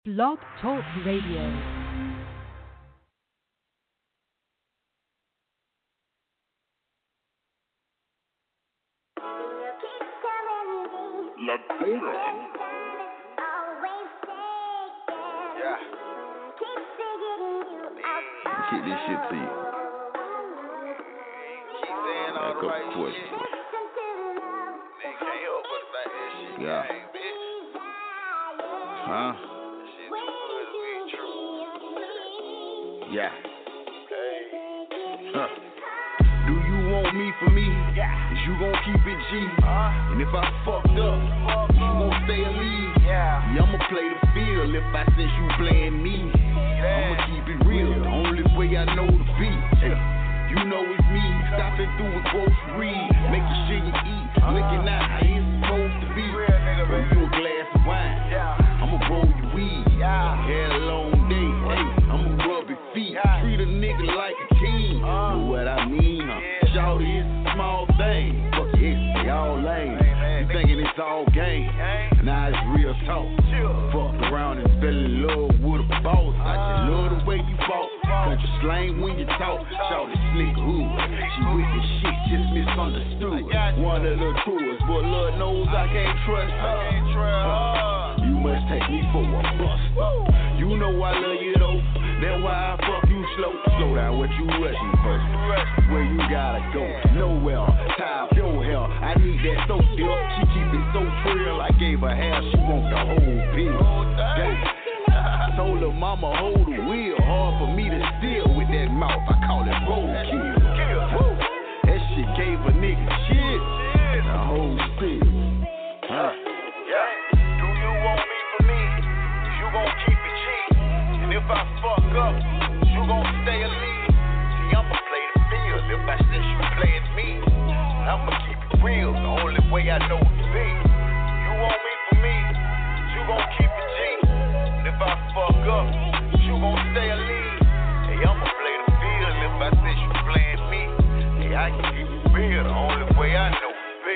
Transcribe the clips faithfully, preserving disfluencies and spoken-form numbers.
Blog Talk Radio. La Pura. Yeah. Kick this shit to you. Keep saying all the right shit. Nigga can't help but think that shit Yeah. gang, bitch. Huh? That shit too good to be true. Yeah. Hey. Huh. Do you want me for me? Yeah. Is you gon' keep it G? Uh, And if I fucked up, fuck you gon' stay and leave? Yeah. Yeah, I'ma play the field if I sense you playing me. I'ma keep it real, the only way I know to be. Hey, you know it's me, stopping through a grocery, making sure you eat, looking out how it's supposed to be. Real nigga, Roll baby. you a glass of wine, Yeah. I'ma roll you weed. Yeah. Had a long day, hey, I'ma rub your feet. Yeah. Treat a nigga like a king, Uh. know what I mean? Huh? Yeah. Shawty, it's a small thing, fuck it, they all lame. Hey, man, You nigga. thinking it's all game, Gang. now it's real talk. Chill. Fucked around and fell in love with a boss. I just love the way you fought. Country slang when you talk. Shawty slick hood. She with the shit, just misunderstood. One of the tours, but Lord knows I can't trust I her. can't trust her. You must take me for a buster. You know I love you though. That's why I fuck you slow. Slow down what you rushing first. Where you gotta go? Nowhere. Tie up your hair. I need that soap dip. She keep it so trill. I gave her half. She want the whole bill. Damn. Told her mama hold the wheel. Hard for me to steal with that mouth. I call it roadkill. Woo. That shit gave a nigga shit. The whole still. Huh. Yeah. Do you want me for me? You gon' keep it G. And if I fuck up, you gon' stay a lead. See, I'ma play the field. If I say you playing me, I'ma keep it real. The only way I know to be. You want me for me? You gon' keep it G. And if I fuck up, you gon' stay a lead. Hey, I'ma play the field. If I say you playing me, hey, I can keep it real. The only way I know to be.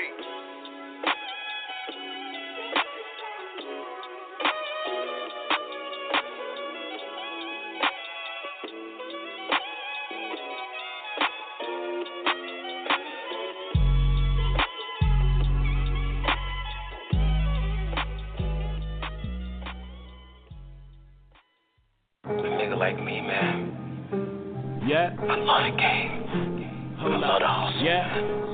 A nigga like me, man, Yeah, I love the game. I love the hustle. yeah.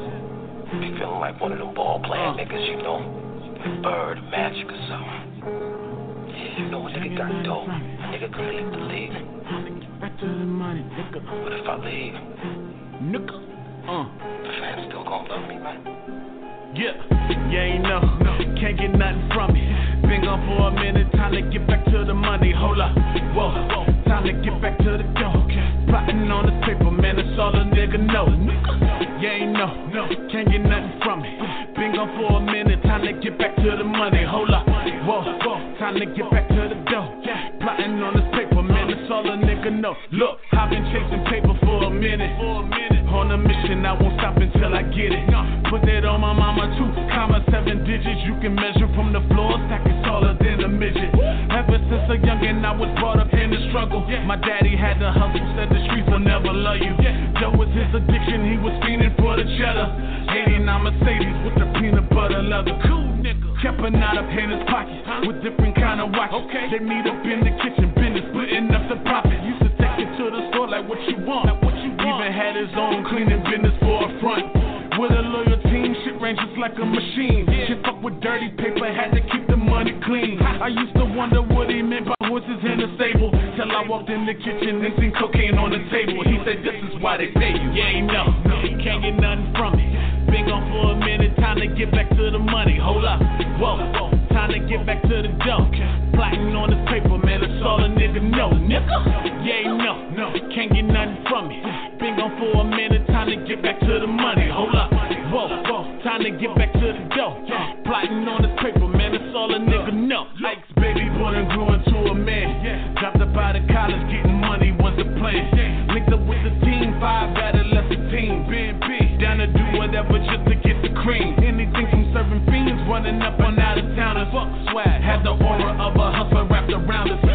Be feeling like one of them ball playing Uh. niggas, you know, like Bird, Magic or something. Yeah, you know a nigga got dope. A nigga can leave the league. Back to the money, nigga. But if I leave, Nigga. Uh. the fans still gon' love me, man. Yeah, you ain't know, can't get nothing from me. Been gone for a minute, time to get back to the money. Hold up, whoa, time to get back to the dough. Plotting on the paper, man, that's all a nigga know. You ain't know, can't get nothing from me. Been gone for a minute, time to get back to the money. Hold up, whoa, time to get back to the dough. Plotting on this paper, man, that's all a nigga know. Look, I've been chasing paper for a minute. On a mission, I won't stop until I get it. Put that on my mama too, comma seven digits. You can measure from the floor, stack it taller than a midget. Ever since a youngin', I was brought up in the struggle. My daddy had to hustle, said the streets will never love you. That was his addiction, he was fiending for the cheddar. eighty-nine Mercedes with the peanut butter leather. Cool nigga. Kept a knot up in his pocket with different kind of watches. They meet up in the kitchen, business, splitting up the profit. Used to take it to the store like what you want. Even had his own cleaning business for a front. With a loyal team, shit ran just like a machine. Shit fuck with dirty paper, had to keep the money clean. I used to wonder what he meant by horses in the stable. Till I walked in the kitchen and seen cocaine on the table. He said, this is why they pay you. You ain't know, can't get nothing from me. Been gone for a minute, time to get back to the money. Hold up, whoa, time to get back to the dough. Plotting on this paper, man, that's all a nigga know. Nigga, you ain't know, can't get nothing from me. Been gone for a minute, time to get back to the money. Hold up, whoa, time to get back to the dough. Plotting on this paper, man, that's all a nigga know. Ike's baby born and grew into a man. Dropped up out of college, getting money was the plan. Linked up with the team, five adolescent team. Been big, down to do whatever just to get the cream. Anything from serving fiends, running up on out of towners. Fuck swag, had the aura of a hustler wrapped around us.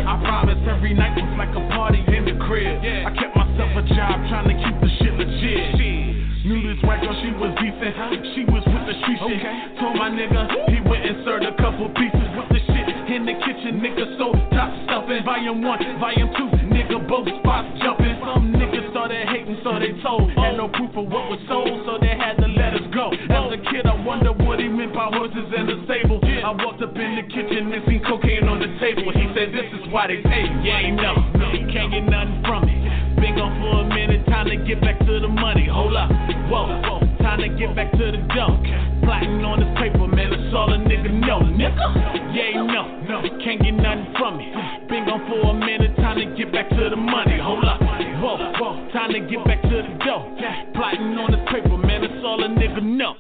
volume one, volume two, nigga, both spots jumping. Some niggas started hating, so they told. Had no proof of what was sold, so they had to let us go. As a kid, I wonder what he meant by horses in the stable. I walked up in the kitchen and seen cocaine on the table. He said, this is why they pay you. Yeah, ain't no, you can't get nothing from it. Been gone for a minute, time to get back to the money. Hold up, whoa, whoa, time to get back to the dough. Plotting on this paper, man, that's all a nigga know, nigga. Yeah, ain't no, no, can't get nothing from it. Been gone for a minute, time to get back to the money. Hold up, whoa, whoa, time to get back to the dough. Plotting on this paper, man, that's all a nigga know.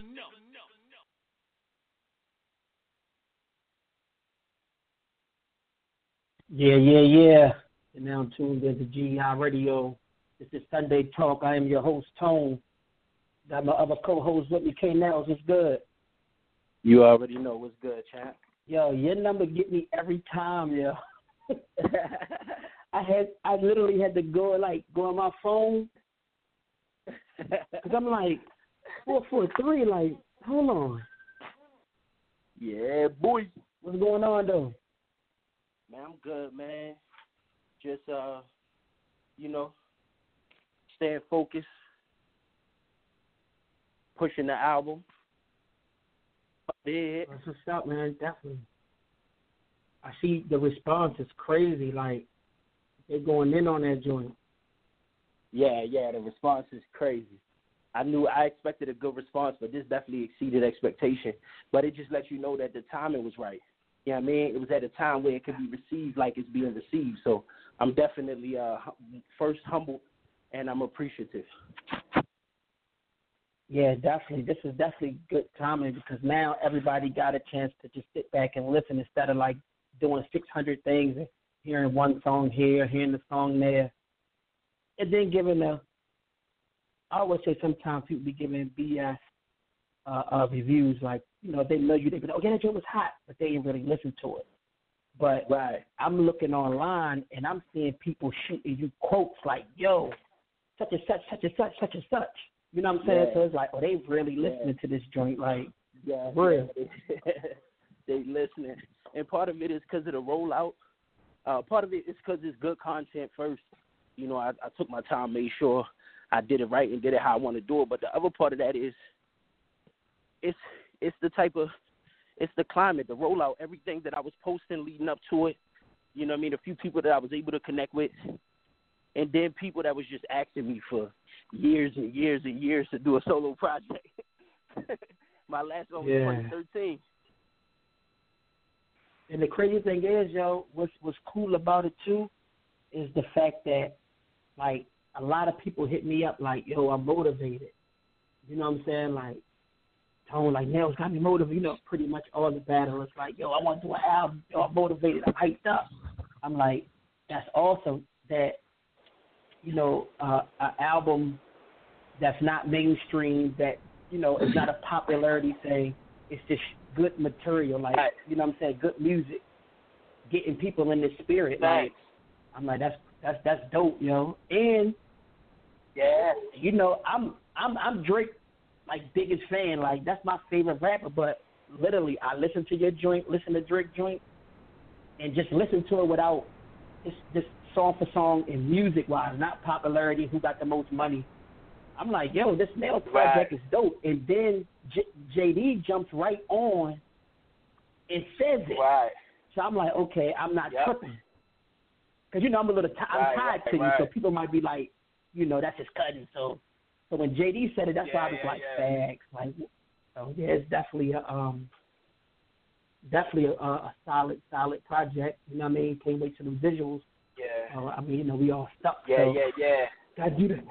Yeah, yeah, yeah. And now I'm tuned into G I Radio. This is Sunday Talk. I am your host, Tone. Got my other co-host with me, K Nails. What's good? You already know what's good, champ. Yo, your number get me every time, yo. I had, I literally had to go like go on my phone because I'm like four four three. Like, hold on. Yeah, boy. What's going on though? Man, I'm good, man. Just uh, you know, staying focused, pushing the album. Yeah. That's what's up, man. Definitely. I see the response is crazy. Like, they're going in on that joint. Yeah, yeah, the response is crazy. I knew I expected a good response, but this definitely exceeded expectation. But it just lets you know that the timing was right. You know what I mean? It was at a time where it could be received like it's being received. So I'm definitely uh, first humbled, and I'm appreciative. Yeah, definitely. This is definitely good timing because now everybody got a chance to just sit back and listen instead of like doing six hundred things and hearing one song here, hearing the song there, and then giving a, I always say sometimes people be giving B S uh, uh, reviews like, you know, they know you, they be like, okay, that joint was hot, but they didn't really listen to it. But right. I'm looking online and I'm seeing people shooting you quotes like, yo, such and such, such and such, such and such. You know what I'm saying? Yeah. So it's like, oh, they really listening yeah. to this joint, like, yeah, real. They listening. And part of it is because of the rollout. Uh, part of it is because it's good content first. You know, I, I took my time, made sure I did it right and did it how I want to do it. But the other part of that is it's it's the type of, it's the climate, the rollout, everything that I was posting leading up to it. You know what I mean? A few people that I was able to connect with. And then people that was just asking me for years and years and years to do a solo project. My last one was yeah. twenty thirteen. And the crazy thing is, yo, what's, what's cool about it, too, is the fact that, like, a lot of people hit me up like, yo, I'm motivated. You know what I'm saying? Like, Tone, like, Nails got me motivated. You know, pretty much all the battle. It's like, yo, I want to do an album. Yo, I'm motivated. I'm hyped up. I'm like, that's awesome that, you know, uh, an album that's not mainstream, that, you know, it's not a popularity thing. It's just good material, like, you know what I'm saying, good music, getting people in the spirit. Like, I'm like, that's that's that's dope, yo. And yeah, you know, I'm I'm I'm Drake, like, biggest fan. Like, that's my favorite rapper. But literally, I listen to your joint, listen to Drake joint, and just listen to it without just just song for song and music wise, not popularity, who got the most money. I'm like, yo, this Nail project right. is dope. And then J- JD jumps right on and says it. Right. So I'm like, okay, I'm not yep. tripping. Because, you know, I'm a little t- I'm right, tied right, to you, right. so people might be like, you know, that's his cousin. So so when J D said it, that's yeah, why I was yeah, like, yeah. facts. Like, so, yeah, it's definitely a, um, definitely a, a solid, solid project. You know what I mean? Can't wait for the visuals. Yeah. Uh, I mean, you know, we all stuck. Yeah, so yeah, yeah. Gotta do the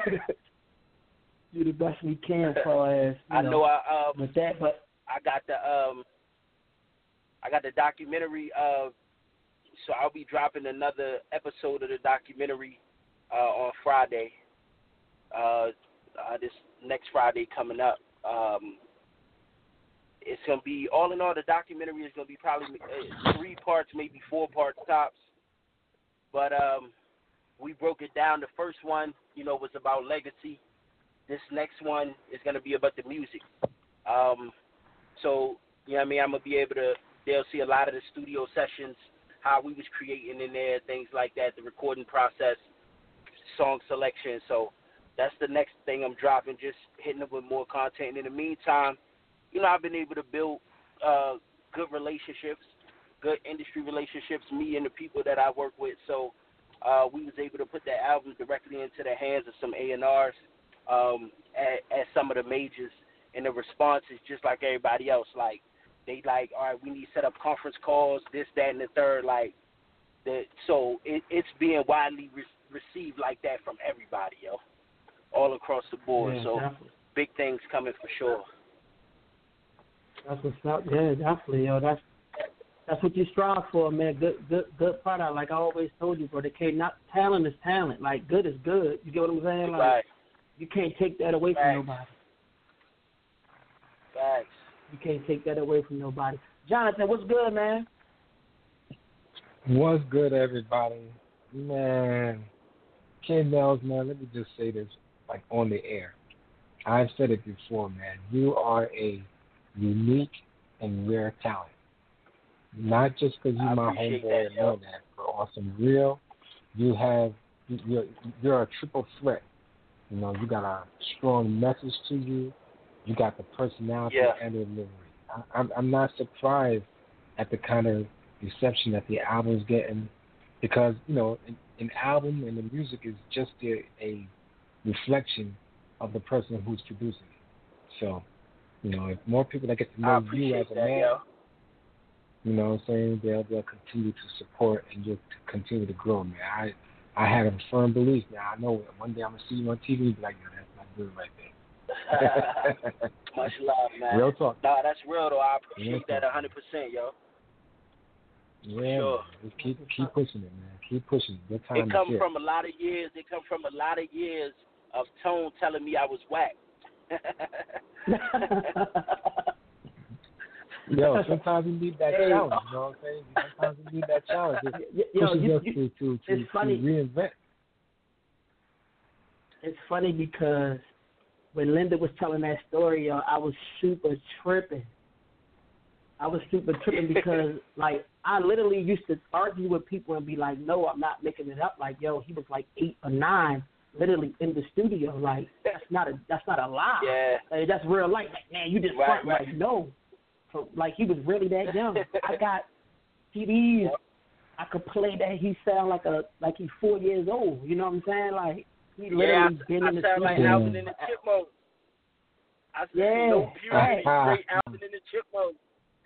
do the best we can as far as you I know, know I um with that, but I got the um I got the documentary uh so I'll be dropping another episode of the documentary uh on Friday. Uh, uh this next Friday coming up. Um It's gonna be all in all. The documentary is gonna be probably uh, three parts, maybe four parts tops. But um, we broke it down. The first one, you know, was about legacy. This next one is gonna be about the music. Um, so you know what I mean. I'm gonna be able to. They'll see a lot of the studio sessions, how we was creating in there, things like that, the recording process, song selection. So that's the next thing I'm dropping, just hitting them with more content. In the meantime, you know, I've been able to build uh, good relationships, good industry relationships, me and the people that I work with. So uh, we was able to put that album directly into the hands of some A and Rs um, at, at some of the majors, and the response is just like everybody else. Like, they like, all right, we need to set up conference calls, this, that, and the third. Like, the, so it, it's being widely re- received like that from everybody, yo, all across the board. Yeah, so definitely. Big things coming for sure. That's what's up. Yeah, definitely, yo. That's that's what you strive for, man. Good, good, good product. Like I always told you, bro. The K, not talent is talent. Like good is good. You get what I'm saying? Like Right. you can't take that away Facts. from nobody. Facts. You can't take that away from nobody. Jonathan, what's good, man? What's good, everybody? Man, Kid Nels, man, let me just say this, like, on the air. I've said it before, man. You are a unique and rare talent. Not just because you're my homeboy that, and know that, but on some real, you have, you're, you're a triple threat. You know, you got a strong message to you. You got the personality yeah. and the delivery. I, I'm, I'm not surprised at the kind of reception that the album's getting, because, you know, an, an album and the music is just a, a reflection of the person who's producing it. So, you know, if more people that get to know you as a that, man, yo. you know what I'm saying, they'll, they'll continue to support and just to continue to grow, man. I I had a firm belief, man. I know one day I'm going to see you on T V and be like, yo, that's not good right there. Much love, man. Real talk. Nah, that's real, though. I appreciate real that talk. one hundred percent, yo. Yeah, sure. man. Just keep, keep pushing it, man. Keep pushing it. Good time It come is here. from a lot of years. It come from a lot of years of Tone telling me I was whack. Yo, sometimes you need that Hey. challenge, you know what I'm saying? Sometimes you need that challenge. It Yo, pushes you- us you- to, to, to, it's funny. to reinvent. It's funny because when Linda was telling that story, yo, I was super tripping. I was super tripping because, like, I literally used to argue with people and be like, no, I'm not making it up. Like, yo, he was like eight or nine, literally in the studio. Like, that's not a that's not a lie. Yeah. Like, that's real life. Like, man, you just Right, front. right. Like, no. So, like, he was really that young. I got C Ds. I could play that. He sound like a like he's four years old. You know what I'm saying? Like, he literally Yeah, been I, in I the sound like studio. Alvin in the Chipmunks. I said, Yeah. no purity, straight Alvin in the Chipmunks.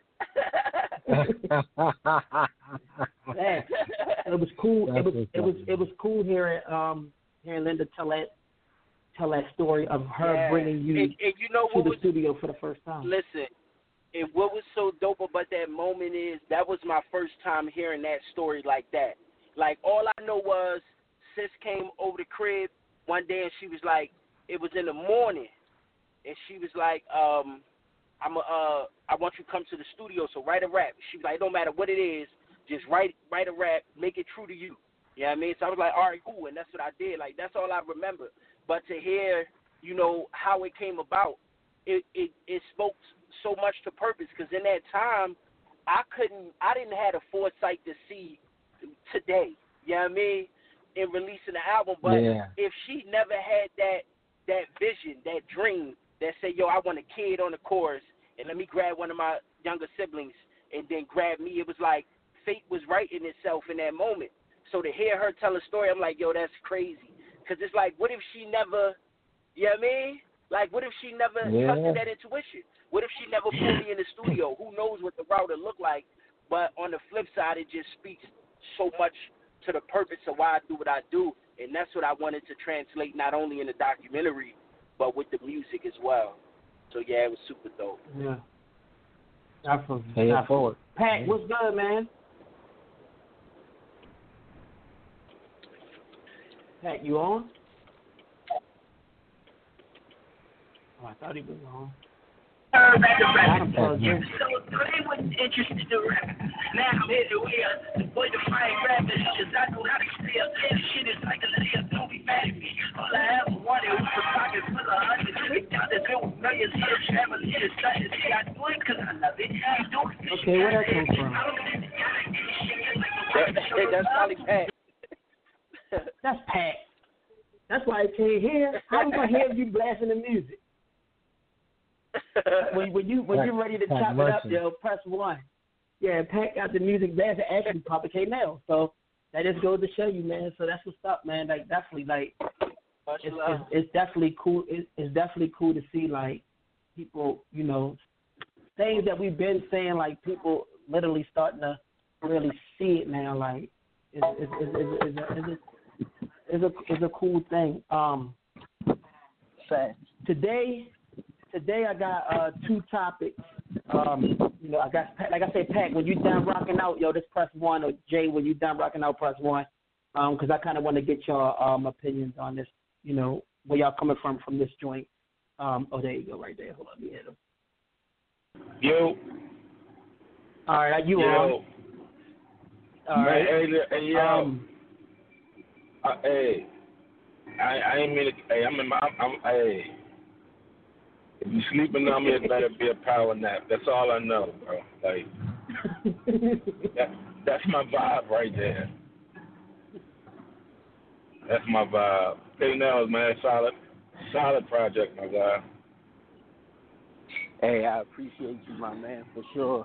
Yeah. It was cool. That's It was what's it was up, it was cool hearing um hearing Linda tell that tell that story of her Yeah. bringing you and, and you know to what the was, studio for the first time. listen, and what was so dope about that moment is that was my first time hearing that story like that. Like, all I know was sis came over the crib one day and she was like, it was in the morning, and she was like, um, I'm a, uh, I want you to come to the studio, so write a rap. She was like, it don't matter what it is, just write write a rap, make it true to you. You know what I mean? So I was like, all right, cool, and that's what I did. Like, that's all I remember. But to hear, you know, how it came about, it it, it spoke so much to purpose, because in that time, I couldn't, I didn't have the foresight to see today, you know what I mean, in releasing the album. But Yeah. if she never had that that vision, that dream, that say, yo, I want a kid on the chorus, and let me grab one of my younger siblings, and then grab me, it was like fate was writing itself in that moment. So to hear her tell a story, I'm like, yo, that's crazy. Because it's like, what if she never, you know what I mean? Like, what if she never Yeah. trusted that intuition? What if she never pulled me in the studio? Who knows what the route would look like? But on the flip side, it just speaks so much to the purpose of why I do what I do. And that's what I wanted to translate, not only in the documentary, but with the music as well. So, yeah, it was super dope. Yeah. Definitely. Pay it Definitely. forward. Pat, Yeah. what's good, man? Pat, you on? Oh, I thought he was on. Got him plugged in. So they wasn't interested to rap. Now I'm in the wheel. The boy define rappers, cause I know how to steal. This shit is like a live, don't be mad at me. All I ever wanted was a pocket full of hundreds. Big dollars, there were millions here, travel here, something. See, I do it cause I love it. I do it. Okay, where that come from? Hey, that's probably Pat. That's Pat. That's why I can't hear. How am I gonna hear you blasting the music? When, when you when you're ready to Pat chop Mercer. it up, yo, press one. Yeah, Pat got the music blasting. Actually, Papa K now. So that just goes to show you, man. So that's what's up, man. Like definitely, like it's, it's, it's definitely cool. It's, it's definitely cool to see like people, you know, things that we've been saying. Like people literally starting to really see it now. Like it's it's it's, it's, it's, a, it's, a, it's a it's a cool thing. Um, today. Today I got uh, two topics. Um, you know, I got like I said, Pat, when you done rocking out, yo, just press one. Or Jay, when you done rocking out, press one. Um, because I kind of want to get your um opinions on this. You know, where y'all coming from from this joint. Um, oh, there you go, right there. Hold on, let me hit him. Yo. All right, you yo. on? All right. Hey, hey, yo. Um, uh, hey, I, I ain't mean to. Hey, I'm in my. I'm, I'm hey. If you sleeping on me, it better be a power nap. That's all I know, bro. Like, that, that's my vibe right there. That's my vibe. Hey, now, man, solid, solid project, my guy. Hey, I appreciate you, my man, for sure.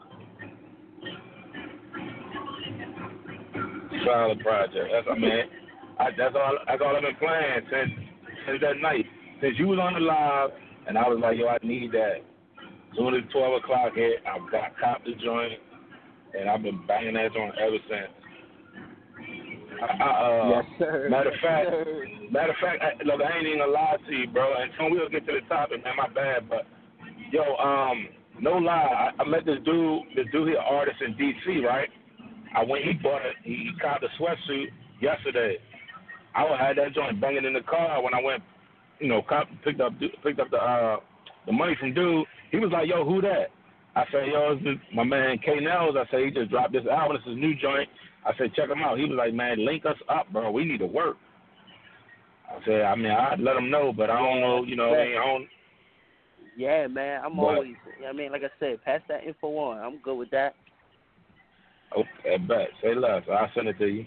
Solid project. That's I mean, I, that's all. That's all I've been playing since since that night. Since you was on the live. And I was like, yo, I need that. As soon as twelve o'clock hit, I got copped the joint, and I've been banging that joint ever since. I, I, uh, yes, sir. Matter of fact, yes, sir. matter of fact, I, look, I ain't even gonna lie to you, bro. And so we'll get to the topic, man. My bad, but yo, um, no lie, I, I met this dude, this dude here, artist in D C, right? I went, he bought it, he, he copped a sweatsuit yesterday. I had that joint banging in the car when I went. You know, picked up picked up the uh, the money from dude. He was like, "Yo, who that?" I said, "Yo, it's my man K Nels." I said, "He just dropped this album. This is a new joint." I said, "Check him out." He was like, "Man, link us up, bro. We need to work." I said, "I mean, I'd let him know, but I don't know. You know, I mean, I don't." Yeah, man. I'm but, always. I mean, like I said, pass that info on. I'm good with that. Okay, bet. Say less. I'll send it to you.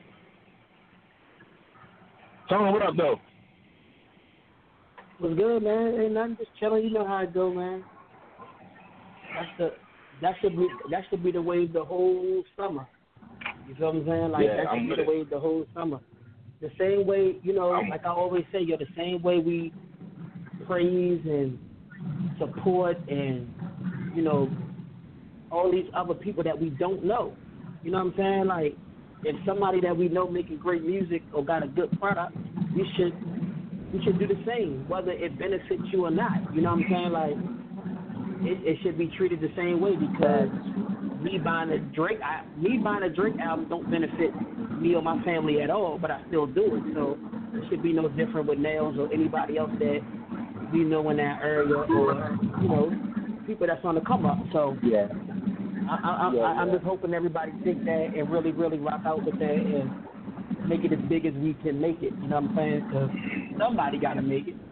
Tony, what up, though? What's good, man? Ain't nothing, just chilling. You know how it go, man. That's the that should be that should be the wave the whole summer. You feel what I'm saying? Like yeah, that should I'm be with the it. wave the whole summer. The same way, you know, I'm, like I always say, you're the same way we praise and support and you know all these other people that we don't know. You know what I'm saying? Like if somebody that we know making great music or got a good product, we should. We should do the same, whether it benefits you or not. You know what I'm saying? Like, it, it should be treated the same way because me buying a Drake, I, me buying a Drake album don't benefit me or my family at all, but I still do it. So it should be no different with Nails or anybody else that we know in that area or you know people that's on the come up. So yeah, I, I, yeah, I, I'm yeah. just hoping everybody take that and really, really rock out with that and make it as big as we can make it. You know what I'm saying? Because somebody got to make it.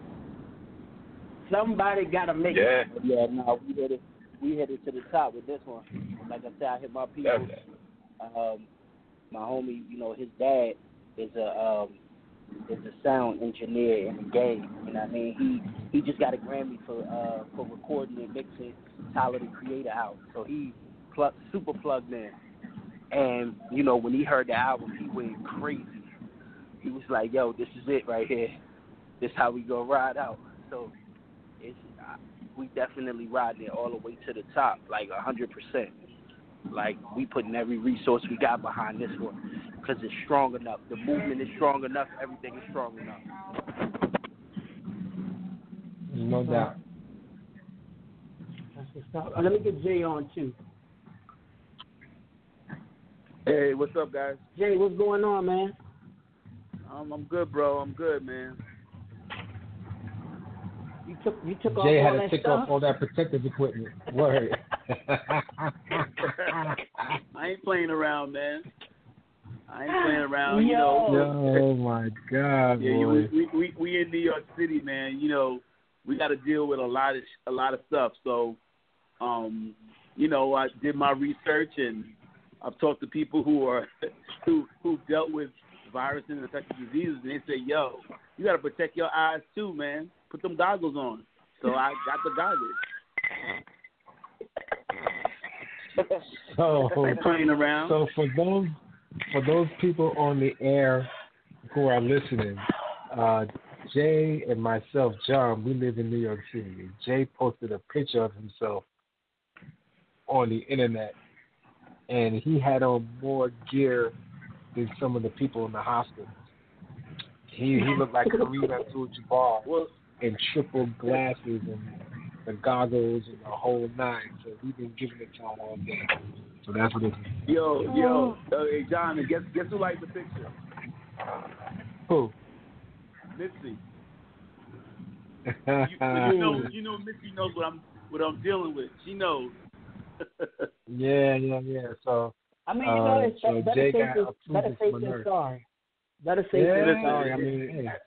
Somebody got to make yeah. it. Yeah, no, we hit it. We hit it to the top with this one. Like I said, I hit my people. Um, my homie, you know, his dad is a um, is a sound engineer in the game. You know what I mean? He he just got a Grammy for uh, for recording and mixing Tyler the Creator out. So he plug, super plugged in. And, you know, when he heard the album, he went crazy. He was like, yo, this is it right here. This how we go ride out. So it's uh, we definitely riding it all the way to the top, like one hundred percent. Like, we putting every resource we got behind this one because it's strong enough. The movement is strong enough. Everything is strong enough. There's no doubt. That's what's up. Uh, let me get Jay on, too. Hey, what's up, guys? Jay, what's going on, man? Um, I'm good, bro. I'm good, man. You took you took Jay off had all to that take stuff? off all that protective equipment. Word. I ain't playing around, man. I ain't playing around, you Yo. know. Oh my God, Yeah, boy. we, we we we in New York City, man. You know, we got to deal with a lot of a lot of stuff. So, um, you know, I did my research and I've talked to people who are who who dealt with viruses and infectious diseases, and they say, "Yo, you got to protect your eyes too, man. Put them goggles on." So I got the goggles. So playing around. So for those for those people on the air who are listening, uh, Jay and myself, John, we live in New York City. Jay posted a picture of himself on the internet, and he had on more gear than some of the people in the hospital. He he looked like Kareem Abdul-Jabbar in triple glasses and the goggles and the whole nine. So we've been giving it to him all day. So that's what it is. Yo, yo, uh, hey John, and guess guess who liked the picture? Who? Mitzi. you, you know, you know, Mitzi knows what I'm what I'm dealing with. She knows. yeah, yeah, yeah. So I mean, you know, uh, it's so better Jay safe got than approved better as safe my than nurse. sorry. Better safe Yeah, than sorry. I yeah, mean, yeah.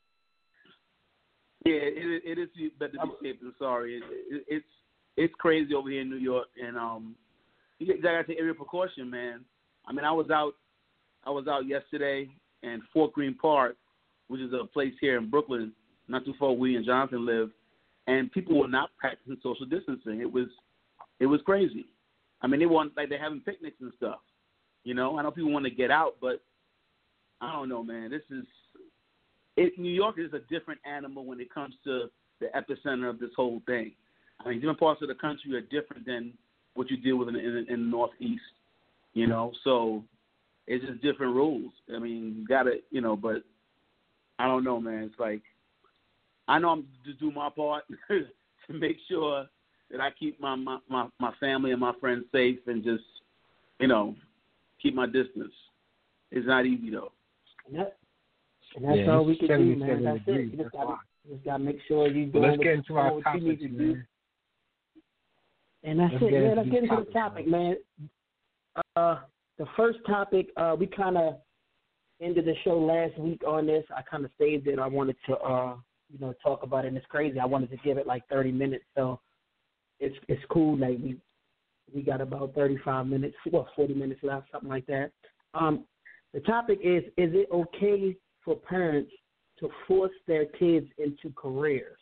Yeah, it, it is better to be safe than sorry. It, it, it's it's crazy over here in New York, and um, you gotta take every precaution, man. I mean, I was out, I was out yesterday in Fort Greene Park, which is a place here in Brooklyn, not too far where we and Jonathan live, and people were not practicing social distancing. It was, it was crazy. I mean, they want like they're having picnics and stuff. You know, I know people want to get out, but I don't know, man. This is. It, New York is a different animal when it comes to the epicenter of this whole thing. I mean, different parts of the country are different than what you deal with in, in, in the Northeast, you know. So it's just different rules. I mean, you got to, you know, but I don't know, man. It's like I know I'm to do my part to make sure that I keep my, my, my, my family and my friends safe and just, you know, keep my distance. It's not easy, though. Yep. And that's yeah, all we can do, man. That's degrees. it. You just That's gotta, you just gotta make sure you well, do let's what, get into our what topic, you need to do. man. And that's let's it, get man. into Let's get into topic, the topic, man. Uh, the first topic, uh, we kind of ended the show last week on this. I kind of saved it. I wanted to, uh, you know, talk about it. And it's crazy. I wanted to give it like thirty minutes, so it's it's cool. Like we we got about thirty-five minutes, well, forty minutes left, something like that. Um, the topic is: is it okay for parents to force their kids into careers?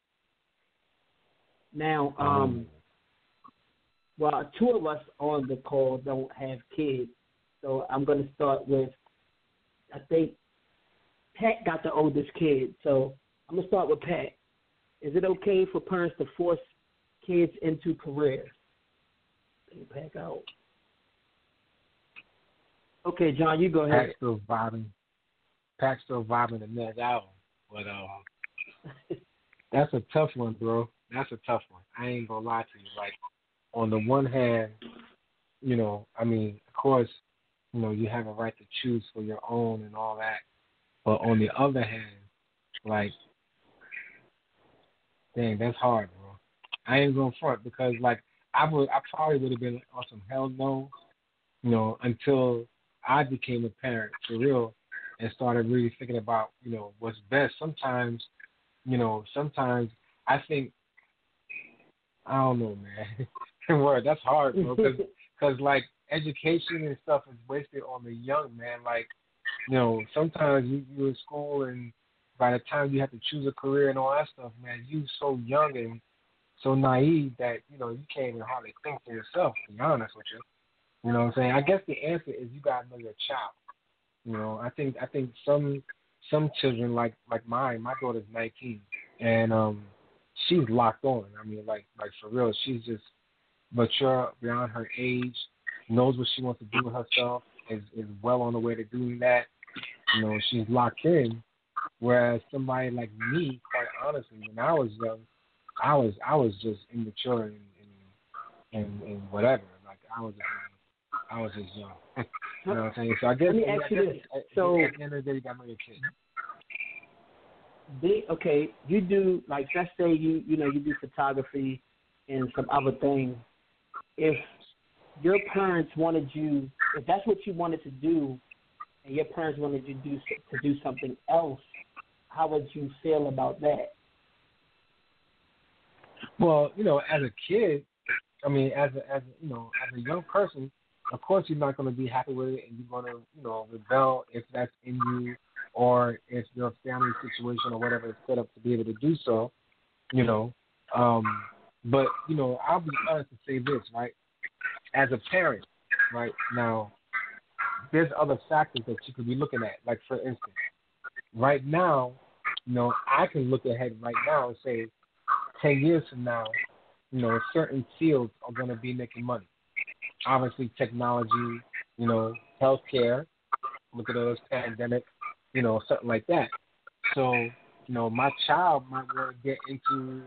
Now, um, well, two of us on the call don't have kids, so I'm going to start with, I think Pat got the oldest kid, so I'm going to start with Pat. Is it okay for parents to force kids into careers? Pat out. Okay, John, you go ahead. Pat's still vibing. Pat's still vibing the next album, but um, that's a tough one, bro. That's a tough one. I ain't gonna lie to you. Like, on the one hand, you know, I mean, of course, you know, you have a right to choose for your own and all that. But on the other hand, like, dang, that's hard, bro. I ain't gonna front because, like, I would, I probably would have been on some hell no, you know, until I became a parent for real and started really thinking about, you know, what's best. Sometimes, you know, sometimes I think, I don't know, man. Word, that's hard, bro, because, like, education and stuff is wasted on the young, man. Like, you know, sometimes you, you're in school and by the time you have to choose a career and all that stuff, man, you so young and so naive that, you know, you can't even hardly think for yourself, to be honest with you. You know what I'm saying? I guess the answer is you gotta know your child. You know, I think I think some some children like like mine, my daughter's nineteen, and um, she's locked on. I mean, like like for real, she's just mature beyond her age, knows what she wants to do with herself, is is well on the way to doing that. You know, she's locked in. Whereas somebody like me, quite honestly, when I was young, I was I was just immature and and, and, and whatever. Like I was. I was just young. You know what I'm saying? So I guess, Let me I ask you guess this. at, So, at the end of the day, you got to know your kid. They, okay, you do, like, let's say you, you know, you do photography and some other things. If your parents wanted you, if that's what you wanted to do, and your parents wanted you to do, to do something else, how would you feel about that? Well, you know, as a kid, I mean, as a, as a, you know, as a young person, of course you're not going to be happy with it, and you're going to, you know, rebel if that's in you, or if your family situation or whatever is set up to be able to do so, you know. Um, but, you know, I'll be honest to say this, right? As a parent, right, now, there's other factors that you could be looking at. Like, for instance, right now, you know, I can look ahead right now and say ten years from now, you know, certain fields are going to be making money. Obviously, technology, you know, healthcare, look at those pandemic, you know, something like that. So, you know, my child might want to get into,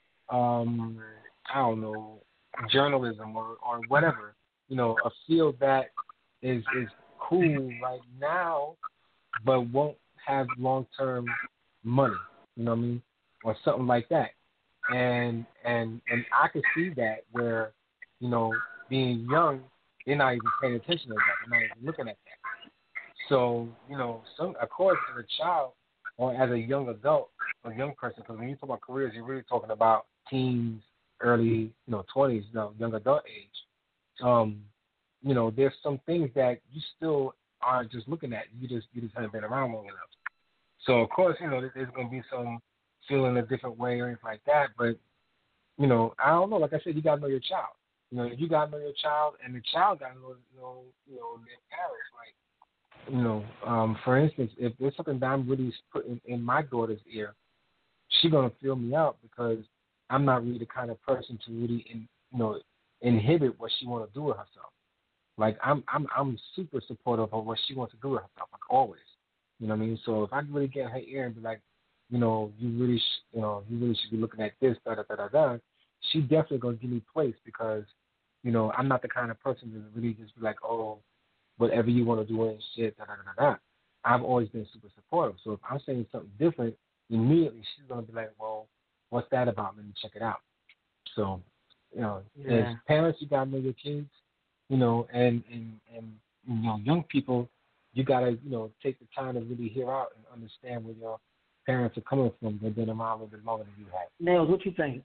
um, I don't know, journalism or, or whatever, you know, a field that is is cool right now, but won't have long-term money, you know what I mean, or something like that. And and and I could see that where, you know, being young, they're not even paying attention to that. They're not even looking at that. So, you know, some, of course, as a child or as a young adult, a young person, because when you talk about careers, you're really talking about teens, early, you know, twenties, you know, young adult age. Um, you know, there's some things that you still are just looking at. You just you just haven't been around long enough. So, of course, you know, there's going to be some feeling a different way or anything like that. But, you know, I don't know. Like I said, you got to know your child. You know, you got to know your child, and the child got to know, know, you know, their parents. Like, you know, um, for instance, if there's something that I'm really putting in my daughter's ear, she's going to feel me out because I'm not really the kind of person to really, in, you know, inhibit what she want to do with herself. Like, I'm, I'm, I'm super supportive of what she wants to do with herself, like always. You know what I mean? So if I can really get in her ear and be like, you know, you really, sh- you know, you really should be looking at this, da da da da da, she definitely gonna give me place because, you know, I'm not the kind of person to really just be like, oh, whatever you want to do and shit, da da da da da. I've always been super supportive. So if I'm saying something different, immediately she's gonna be like, well, what's that about? Let me check it out. So, you know, yeah. As parents, you gotta know your kids, you know, and and and you know, young people, you gotta, you know, take the time to really hear out and understand where your parents are coming from. They've been around a little bit longer than you have. Nails, what you think?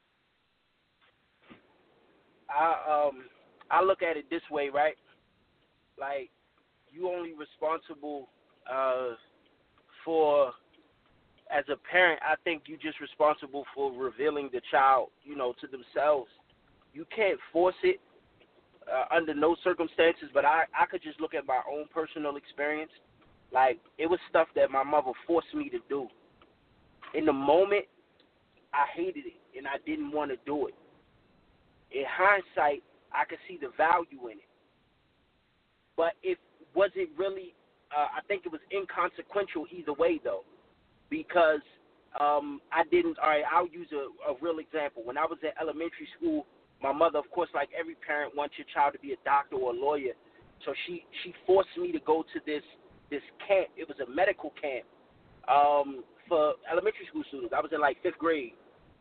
I um I look at it this way, right? Like, you only responsible uh for, as a parent, I think you just responsible for revealing the child, you know, to themselves. You can't force it uh, under no circumstances, but I, I could just look at my own personal experience. Like, it was stuff that my mother forced me to do. In the moment, I hated it, and I didn't want to do it. In hindsight, I could see the value in it. But it wasn't really, uh, I think it was inconsequential either way, though, because um, I didn't, all right, I'll use a, a real example. When I was in elementary school, my mother, of course, like every parent, wants your child to be a doctor or a lawyer. So she, she forced me to go to this this camp. It was a medical camp um, for elementary school students. I was in, like, fifth grade.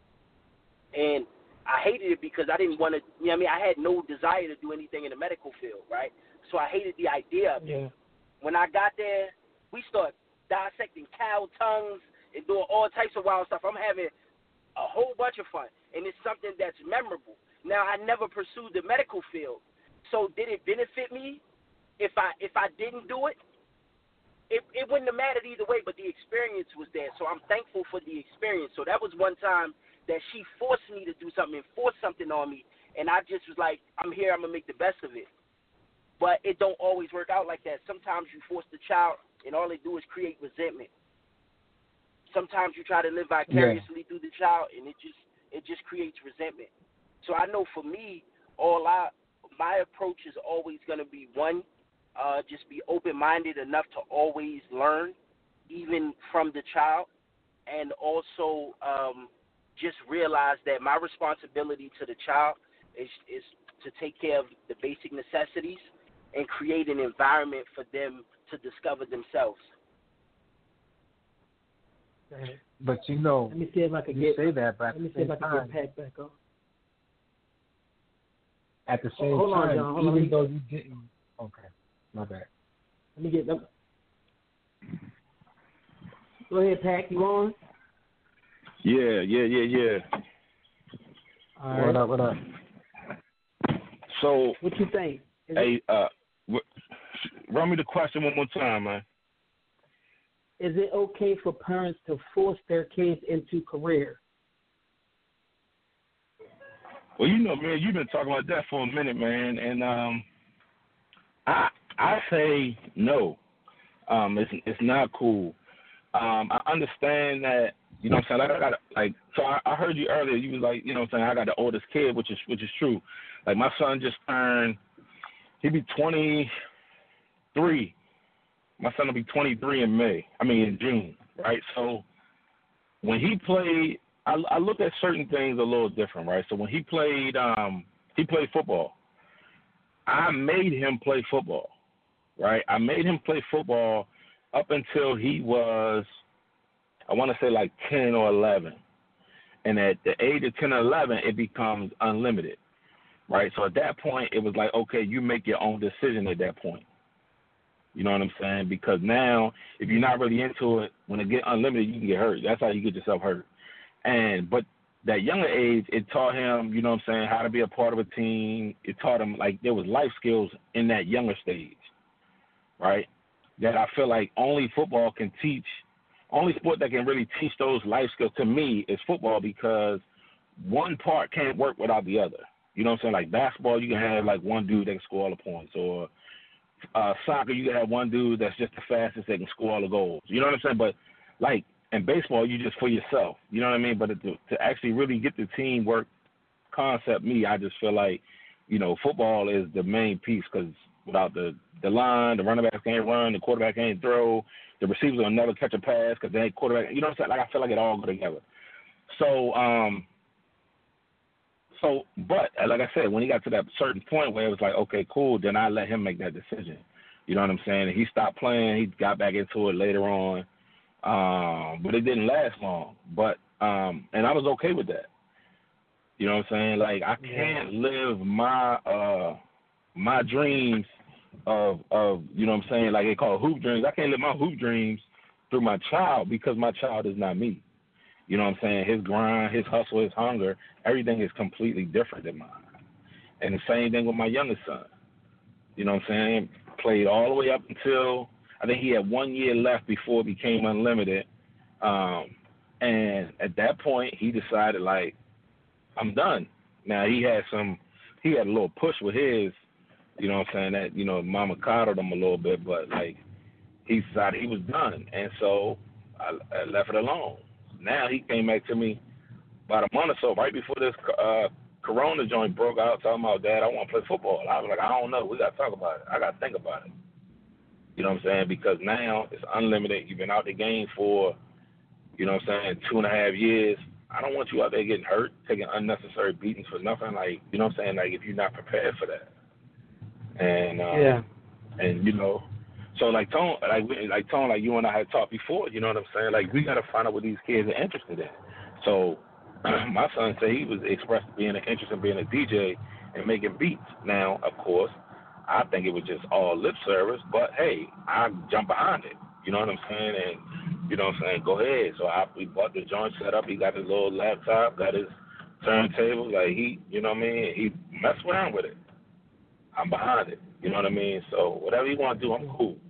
And I hated it because I didn't want to, you know what I mean? I had no desire to do anything in the medical field, right? So I hated the idea of it. Yeah. When I got there, we started dissecting cow tongues and doing all types of wild stuff. I'm having a whole bunch of fun, and it's something that's memorable. Now, I never pursued the medical field, so did it benefit me if I if I didn't do it? It, it wouldn't have mattered either way, but the experience was there, so I'm thankful for the experience. So that was one time that she forced me to do something and forced something on me, and I just was like, I'm here, I'm going to make the best of it. But it don't always work out like that. Sometimes you force the child, and all they do is create resentment. Sometimes you try to live vicariously yeah. through the child, and it just it just creates resentment. So I know for me, all I my approach is always going to be, one, uh, just be open-minded enough to always learn, even from the child, and also um, just realize that my responsibility to the child is, is to take care of the basic necessities and create an environment for them to discover themselves. But you know, let me see if I can you get, say that, but let at me the see if same I can time, get Pat back on. At the same hold time, on, John, hold even on. though you didn't, okay, my bad. Let me get them. Go ahead, Pat. You on? Yeah, yeah, yeah, yeah. All right. What up? What up? So, what you think? Hey, uh, run me the question one more time, man. Is it okay for parents to force their kids into career? Well, you know, man, you've been talking about that for a minute, man, and um, I I say no. Um, it's it's not cool. Um, I understand that, you know what I'm saying? Like, I got like so I, I heard you earlier. You was like, you know what I'm saying? I got the oldest kid, which is which is true. Like my son just turned, he'll be twenty-three. My son will be twenty-three in May. I mean in June, right? So when he played, I, I look at certain things a little different, right? So when he played, um, he played football. I made him play football, right? I made him play football up until he was, I want to say like ten or eleven. And at the age of ten or eleven, it becomes unlimited, right? So at that point, it was like, okay, you make your own decision at that point. You know what I'm saying? Because now, if you're not really into it, when it get unlimited, you can get hurt. That's how you get yourself hurt. And but that younger age, it taught him, you know what I'm saying, how to be a part of a team. It taught him, like, there was life skills in that younger stage, right? That I feel like only football can teach. Only sport that can really teach those life skills to me is football, because one part can't work without the other. You know what I'm saying? Like basketball, you can have like one dude that can score all the points, or uh, soccer, you can have one dude that's just the fastest that can score all the goals. You know what I'm saying? But like in baseball, you just for yourself. You know what I mean? But to, to actually really get the teamwork concept, me, I just feel like, you know, football is the main piece, because without the, the line, the running back can't run, the quarterback can't throw, the receivers will never catch a pass because they ain't quarterback. You know what I'm saying? Like, I feel like it all go together. So, um, so, but like I said, when he got to that certain point where it was like, okay, cool, then I let him make that decision. You know what I'm saying? And he stopped playing. He got back into it later on, um, but it didn't last long. But um, and I was okay with that. You know what I'm saying? Like, I can't live my uh, my dreams of of you know what I'm saying, like they call it hoop dreams. I can't live my hoop dreams through my child, because my child is not me. You know what I'm saying? His grind, his hustle, his hunger, everything is completely different than mine. And the same thing with my youngest son. You know what I'm saying? Played all the way up until, I think he had one year left before it became unlimited. Um, and at that point, he decided, like, I'm done. Now, he had some, he had a little push with his, you know what I'm saying, that, you know, mama coddled him a little bit, but, like, he decided he was done. And so I, I left it alone. Now he came back to me about a month or so, right before this uh, Corona joint broke out, talking about, Dad, I want to play football. I was like, I don't know. We got to talk about it. I got to think about it. You know what I'm saying? Because now it's unlimited. You've been out the game for, you know what I'm saying, two and a half years. I don't want you out there getting hurt, taking unnecessary beatings for nothing. Like, you know what I'm saying? Like, if you're not prepared for that. And, uh, yeah. And, you know, so like Tone, like, like Tone, like you and I had talked before, you know what I'm saying? Like, we got to find out what these kids are interested in. So my son said he was expressed being an interest in being a D J and making beats. Now, of course, I think it was just all lip service, but hey, I jump behind it. You know what I'm saying? And you know what I'm saying? Go ahead. So I we bought the joint set up. He got his little laptop, got his turntable. Like he, you know what I mean? He messed around with it. I'm behind it. You know what I mean? So whatever you want to do, I'm cool.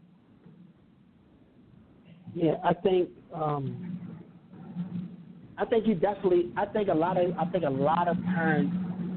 Yeah, I think um, I think you definitely. I think a lot of. I think a lot of parents.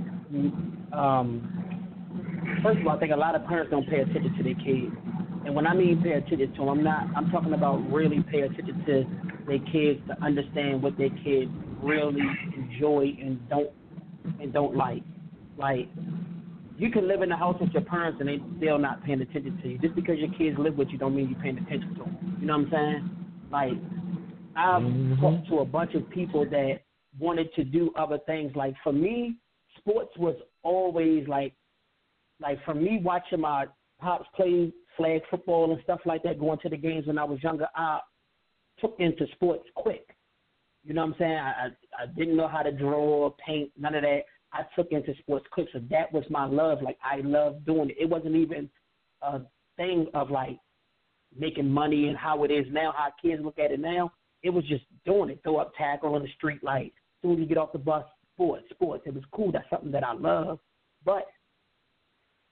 Um, first of all, I think a lot of parents don't pay attention to their kids, and when I mean pay attention to them, I'm not. I'm talking about really pay attention to their kids to understand what their kids really enjoy and don't and don't like. Like, you can live in the house with your parents and they still not paying attention to you. Just because your kids live with you don't mean you're paying attention to them. You know what I'm saying? Like, I've mm-hmm. talked to a bunch of people that wanted to do other things. Like, for me, sports was always like, like for me watching my pops play flag football and stuff like that, going to the games when I was younger, I took into sports quick. You know what I'm saying? I, I, I didn't know how to draw, paint, none of that. I took into sports quick, so that was my love. Like, I loved doing it. It wasn't even a thing of, like, making money and how it is now, how kids look at it now. It was just doing it. Throw up tackle on the street, like, as soon as you get off the bus, sports, sports. It was cool. That's something that I love. But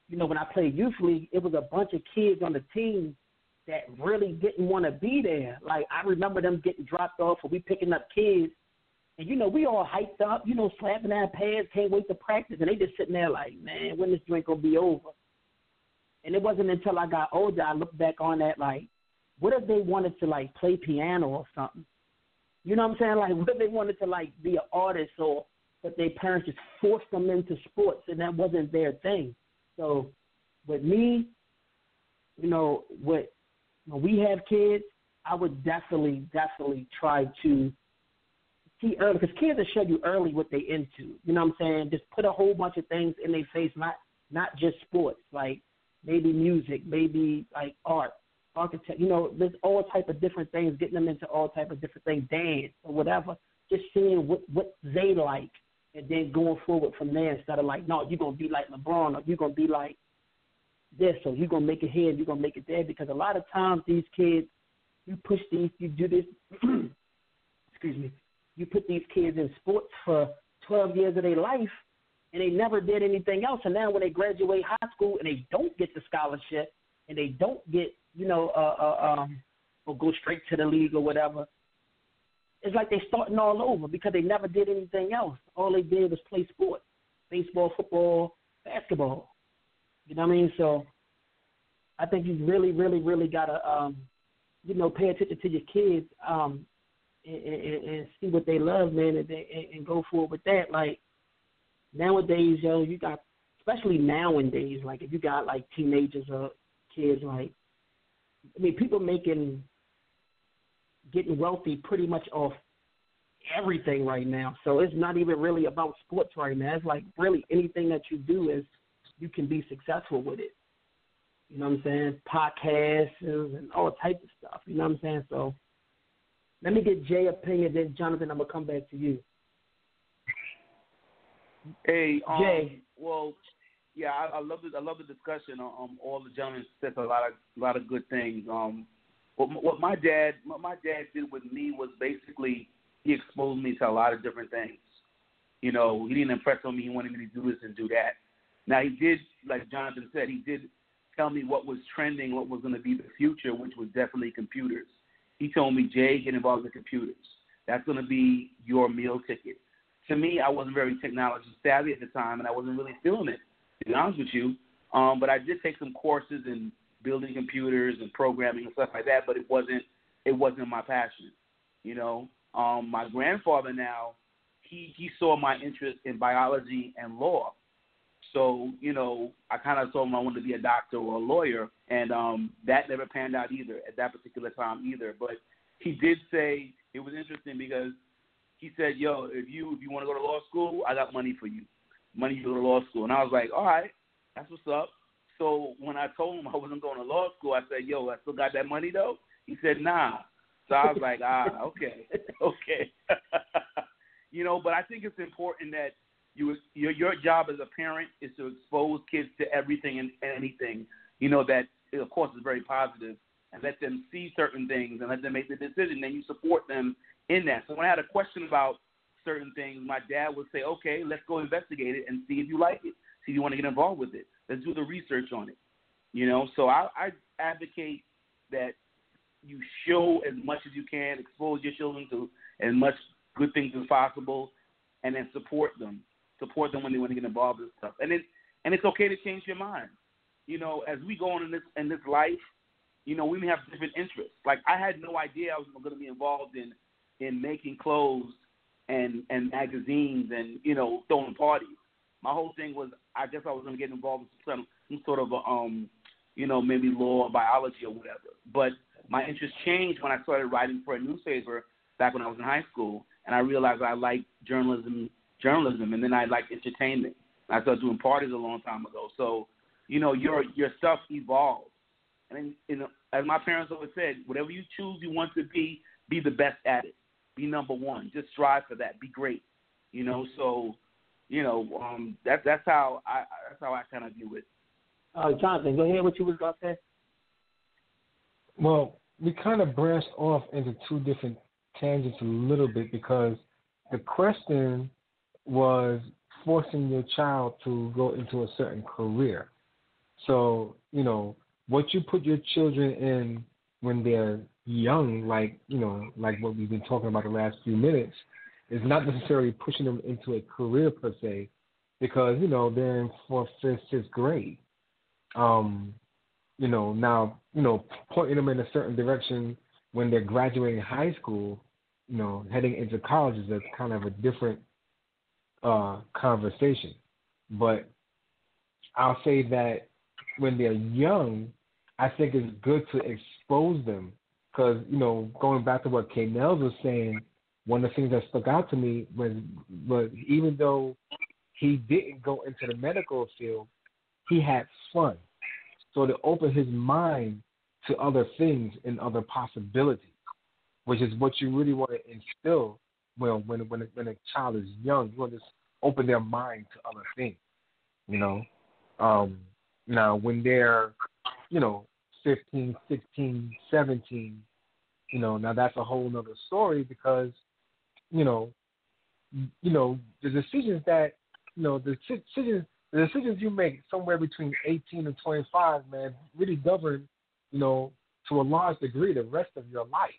you know, when I played youth league, it was a bunch of kids on the team that really didn't want to be there. Like, I remember them getting dropped off or we picking up kids. And, you know, we all hyped up, you know, slapping our pads, can't wait to practice. And they just sitting there like, man, when this drink going to be over? And it wasn't until I got older I looked back on that like, what if they wanted to, like, play piano or something? You know what I'm saying? Like, what if they wanted to, like, be an artist or but their parents just forced them into sports and that wasn't their thing. So with me, you know, with, when we have kids, I would definitely, definitely try to see early, because kids will show you early what they into. You know what I'm saying? Just put a whole bunch of things in their face, not not just sports, like maybe music, maybe like art, architect. You know, there's all type of different things, getting them into all type of different things, dance or whatever. Just seeing what, what they like and then going forward from there instead of like, no, you're going to be like LeBron or you're going to be like this or you're going to make it here and you're going to make it there. Because a lot of times these kids, you push these, you do this, excuse me, you put these kids in sports for twelve years of their life, and they never did anything else. And now when they graduate high school and they don't get the scholarship and they don't get, you know, uh, uh, um, or go straight to the league or whatever, it's like they're starting all over because they never did anything else. All they did was play sports, baseball, football, basketball. You know what I mean? So I think you really, really, really got to, um, you know, pay attention to your kids, um, And, and, and see what they love, man, and, and, and go forward with that. Like, nowadays, yo, you got, especially nowadays, like, if you got, like, teenagers or kids, like, I mean, people making, getting wealthy pretty much off everything right now. So it's not even really about sports right now. It's like really anything that you do is you can be successful with it. You know what I'm saying? Podcasts and all types of stuff. You know what I'm saying? So let me get Jay's opinion, then Jonathan, I'm gonna come back to you. Hey, um, Jay. Well, yeah, I, I love the I love the discussion. Um, all the gentlemen said a lot of a lot of good things. Um, what, what my dad what my dad did with me was basically he exposed me to a lot of different things. You know, he didn't impress on me. He wanted me to do this and do that. Now he did, like Jonathan said, he did tell me what was trending, what was going to be the future, which was definitely computers. He told me, Jay, get involved in computers. That's going to be your meal ticket. To me, I wasn't very technology savvy at the time, and I wasn't really feeling it, to be honest with you. Um, but I did take some courses in building computers and programming and stuff like that, but it wasn't it wasn't my passion. You know, um, my grandfather now, he, he saw my interest in biology and law. So, you know, I kind of told him I wanted to be a doctor or a lawyer, and um, that never panned out either at that particular time either. But he did say it was interesting because he said, yo, if you if you want to go to law school, I got money for you, money to go to law school. And I was like, all right, that's what's up. So when I told him I wasn't going to law school, I said, yo, I still got that money, though? He said, nah. So I was like, ah, okay, okay. You know, but I think it's important that You, your, your job as a parent is to expose kids to everything and anything, you know, that, of course, is very positive, and let them see certain things and let them make the decision, and you support them in that. So when I had a question about certain things, my dad would say, okay, let's go investigate it and see if you like it, see if you want to get involved with it. Let's do the research on it, you know. So I, I advocate that you show as much as you can, expose your children to as much good things as possible, and then support them. Support them when they want to get involved in stuff, and it and it's okay to change your mind. You know, as we go on in this in this life, you know, we may have different interests. Like I had no idea I was going to be involved in in making clothes and and magazines and you know throwing parties. My whole thing was I guess I was going to get involved in some some sort of a, um you know maybe law or biology or whatever. But my interest changed when I started writing for a newspaper back when I was in high school, and I realized I liked journalism. journalism, and then I like entertainment. I started doing parties a long time ago. So, you know, your your stuff evolves. And you know, as my parents always said, whatever you choose you want to be, be the best at it. Be number one. Just strive for that. Be great. You know, so, you know, um, that, that's how I that's how I kind of view it. Uh, Jonathan, go ahead. What you was going to say? Well, we kind of branched off into two different tangents a little bit because the question was forcing your child to go into a certain career. So, you know, what you put your children in when they're young, like, you know, like what we've been talking about the last few minutes, is not necessarily pushing them into a career per se, because, you know, they're in fourth, fifth, fifth grade. Um, you know, now, you know, pointing them in a certain direction when they're graduating high school, you know, heading into college is a kind of a different uh, conversation. But I'll say that when they're young, I think it's good to expose them because, you know, going back to what K. Nels was saying, one of the things that stuck out to me was, was even though he didn't go into the medical field, he had fun. So to open his mind to other things and other possibilities, which is what you really want to instill. Well, when when when a child is young, you want to just open their mind to other things. You know, um, now when they're, you know, fifteen, sixteen, seventeen, you know, now that's a whole nother story because, you know, you know the decisions that, you know, the decisions. The decisions you make somewhere between eighteen and twenty-five, man, really govern, you know, to a large degree the rest of your life.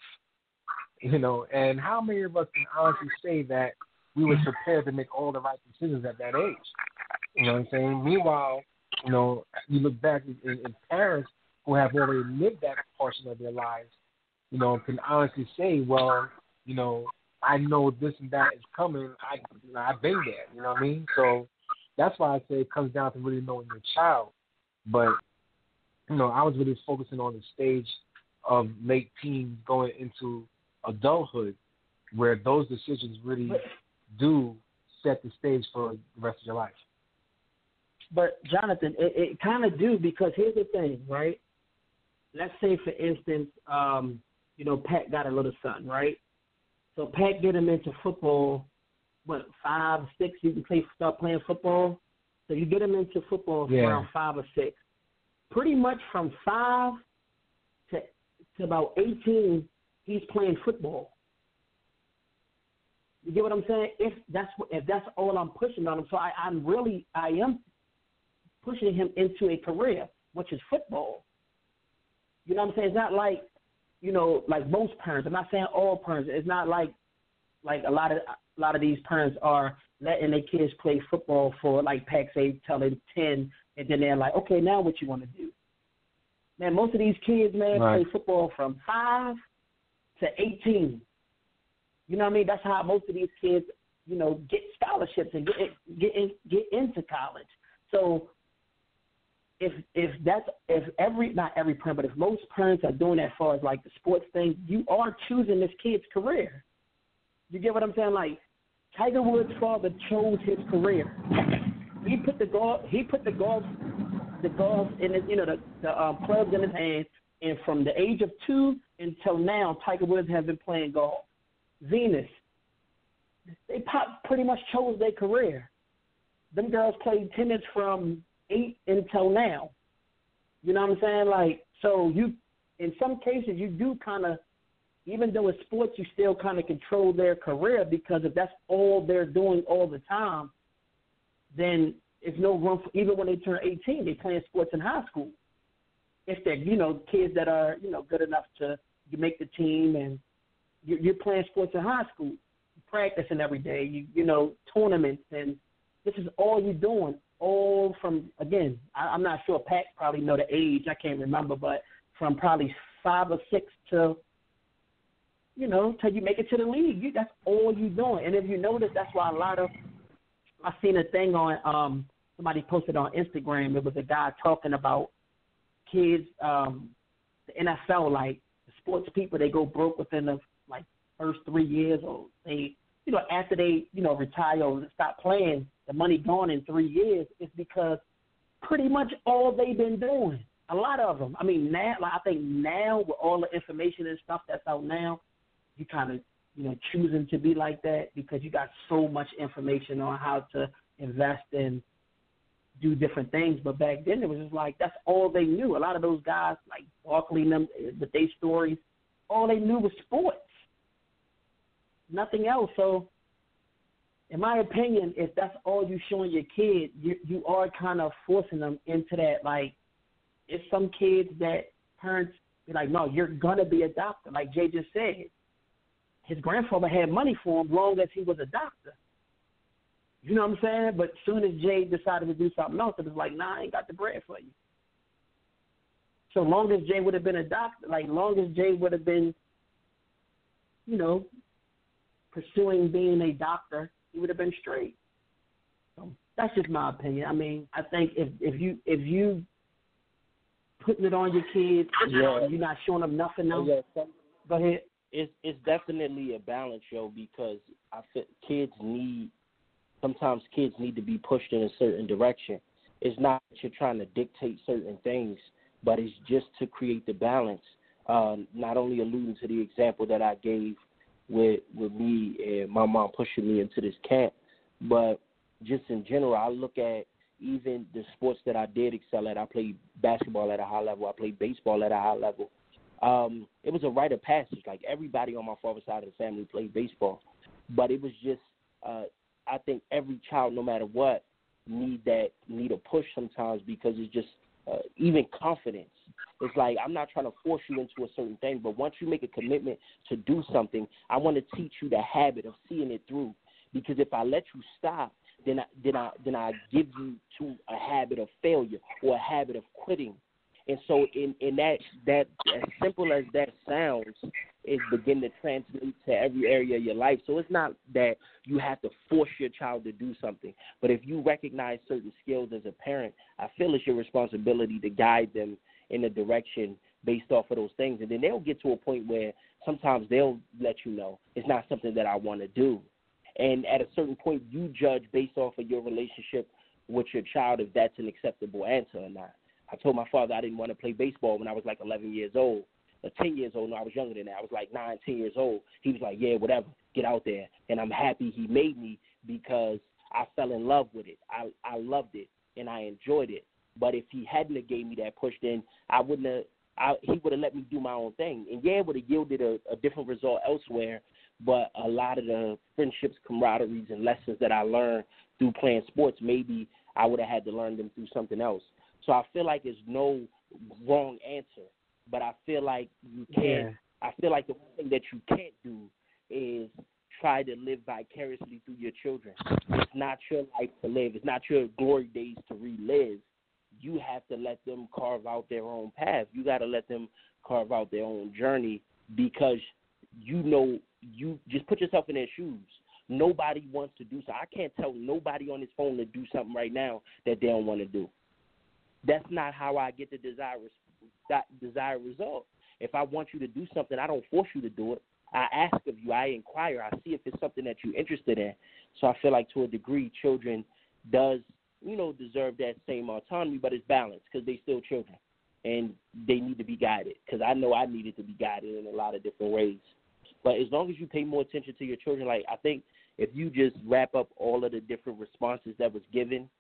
You know, and how many of us can honestly say that we were prepared to make all the right decisions at that age? You know what I'm saying? Meanwhile, you know, you look back in, in parents who have already lived that portion of their lives, you know, can honestly say, well, you know, I know this and that is coming. I, you know, I've been there. You know what I mean? So that's why I say it comes down to really knowing your child. But, you know, I was really focusing on the stage of late teens going into adulthood where those decisions really do set the stage for the rest of your life. But, Jonathan, it, it kind of do because here's the thing, right? Let's say, for instance, um, you know, Pat got a little son, right? So Pat get him into football. What, five, six, you can play, start playing football. So you get him into football yeah. around five or six. Pretty much from five to to about eighteen, he's playing football. You get what I'm saying? If that's if that's all I'm pushing on him, so I, I'm really I am pushing him into a career, which is football. You know what I'm saying? It's not like, you know, like most parents. I'm not saying all parents. It's not like like a lot of a lot of these parents are letting their kids play football for, like Pac say, till they're ten, and then they're like, okay, now what you want to do? Man, most of these kids, man, right. play football from five to eighteen. You know what I mean? That's how most of these kids, you know, get scholarships and get get in, get into college. So if if that's if every not every parent, but if most parents are doing that as far as like the sports thing, you are choosing this kid's career. You get what I'm saying? Like Tiger Woods' father chose his career. He put the golf he put the golf the golf in his, you know, the, the um, clubs in his hand, and from the age of two until now, Tiger Woods has been playing golf. Venus, they pop, pretty much chose their career. Them girls played tennis from eight until now. You know what I'm saying? Like, so you, in some cases, you do kind of, even though it's sports, you still kind of control their career, because if that's all they're doing all the time, then it's no room for, even when they turn eighteen, they're playing sports in high school. If they're, you know, kids that are, you know, good enough to make the team, and you're playing sports in high school, practicing every day, you you know, tournaments, and this is all you're doing, all from, again, I, I'm not sure, Pat probably know the age, I can't remember, but from probably five or six to, you know, till you make it to the league, you, that's all you're doing. And if you notice, that's why a lot of, I seen a thing on, um, somebody posted on Instagram, it was a guy talking about kids, um, the N F L, like, the sports people, they go broke within the, like, first three years, or they, you know, after they, you know, retire or stop playing, the money gone in three years. It's because pretty much all they've been doing, a lot of them. I mean, now, like, I think now with all the information and stuff that's out now, you kind of, you know, choosing to be like that because you got so much information on how to invest and do different things. But back then it was just like, that's all they knew. A lot of those guys, like Barkley and them, with their stories, all they knew was sports. Nothing else. So, in my opinion, if that's all you showing your kid, you you are kind of forcing them into that, like, it's some kids that parents be like, no, you're gonna be a doctor. Like Jay just said, his grandfather had money for him long as he was a doctor. You know what I'm saying? But soon as Jay decided to do something else, it was like, nah, I ain't got the bread for you. So long as Jay would have been a doctor, like long as Jay would have been, you know, pursuing being a doctor, he would have been straight. So that's just my opinion. I mean, I think if, if you if you putting it on your kids, yeah. and you're not showing them nothing else. Yeah, some, go ahead. It's it's definitely a balance, yo, because I feel kids need sometimes kids need to be pushed in a certain direction. It's not that you're trying to dictate certain things, but it's just to create the balance. Uh, not only alluding to the example that I gave with with me and my mom pushing me into this camp, but just in general, I look at even the sports that I did excel at. I played basketball at a high level. I played baseball at a high level. Um, it was a rite of passage. Like everybody on my father's side of the family played baseball, but it was just uh, I think every child, no matter what, need that need a push sometimes because it's just uh, even confidence. It's like I'm not trying to force you into a certain thing, but once you make a commitment to do something, I want to teach you the habit of seeing it through. Because if I let you stop, then I, then I then I give you to a habit of failure or a habit of quitting. And so in, in that that as simple as that sounds, it begin to translate to every area of your life. So it's not that you have to force your child to do something, but if you recognize certain skills as a parent, I feel it's your responsibility to guide them in a direction based off of those things. And then they'll get to a point where sometimes they'll let you know it's not something that I want to do. And at a certain point, you judge based off of your relationship with your child if that's an acceptable answer or not. I told my father I didn't want to play baseball when I was like eleven years old. Or ten years old. No, I was younger than that. I was like nine, ten years old. He was like, yeah, whatever, get out there. And I'm happy he made me because I fell in love with it. I, I loved it, and I enjoyed it. But if he hadn't have gave me that push, then I wouldn't have, I, he would have let me do my own thing. And, yeah, it would have yielded a, a different result elsewhere, but a lot of the friendships, camaraderies, and lessons that I learned through playing sports, maybe I would have had to learn them through something else. So I feel like there's no wrong answer, but I feel like you can't. Yeah. I feel like the one thing that you can't do is try to live vicariously through your children. It's not your life to live. It's not your glory days to relive. You have to let them carve out their own path. You got to let them carve out their own journey because you know you just put yourself in their shoes. Nobody wants to do so. I can't tell nobody on this phone to do something right now that they don't want to do. That's not how I get the desired, desired result. If I want you to do something, I don't force you to do it. I ask of you. I inquire. I see if it's something that you're interested in. So I feel like to a degree, children does, you know, deserve that same autonomy, but it's balanced because they still children, and they need to be guided because I know I needed to be guided in a lot of different ways. But as long as you pay more attention to your children, like I think if you just wrap up all of the different responses that was given,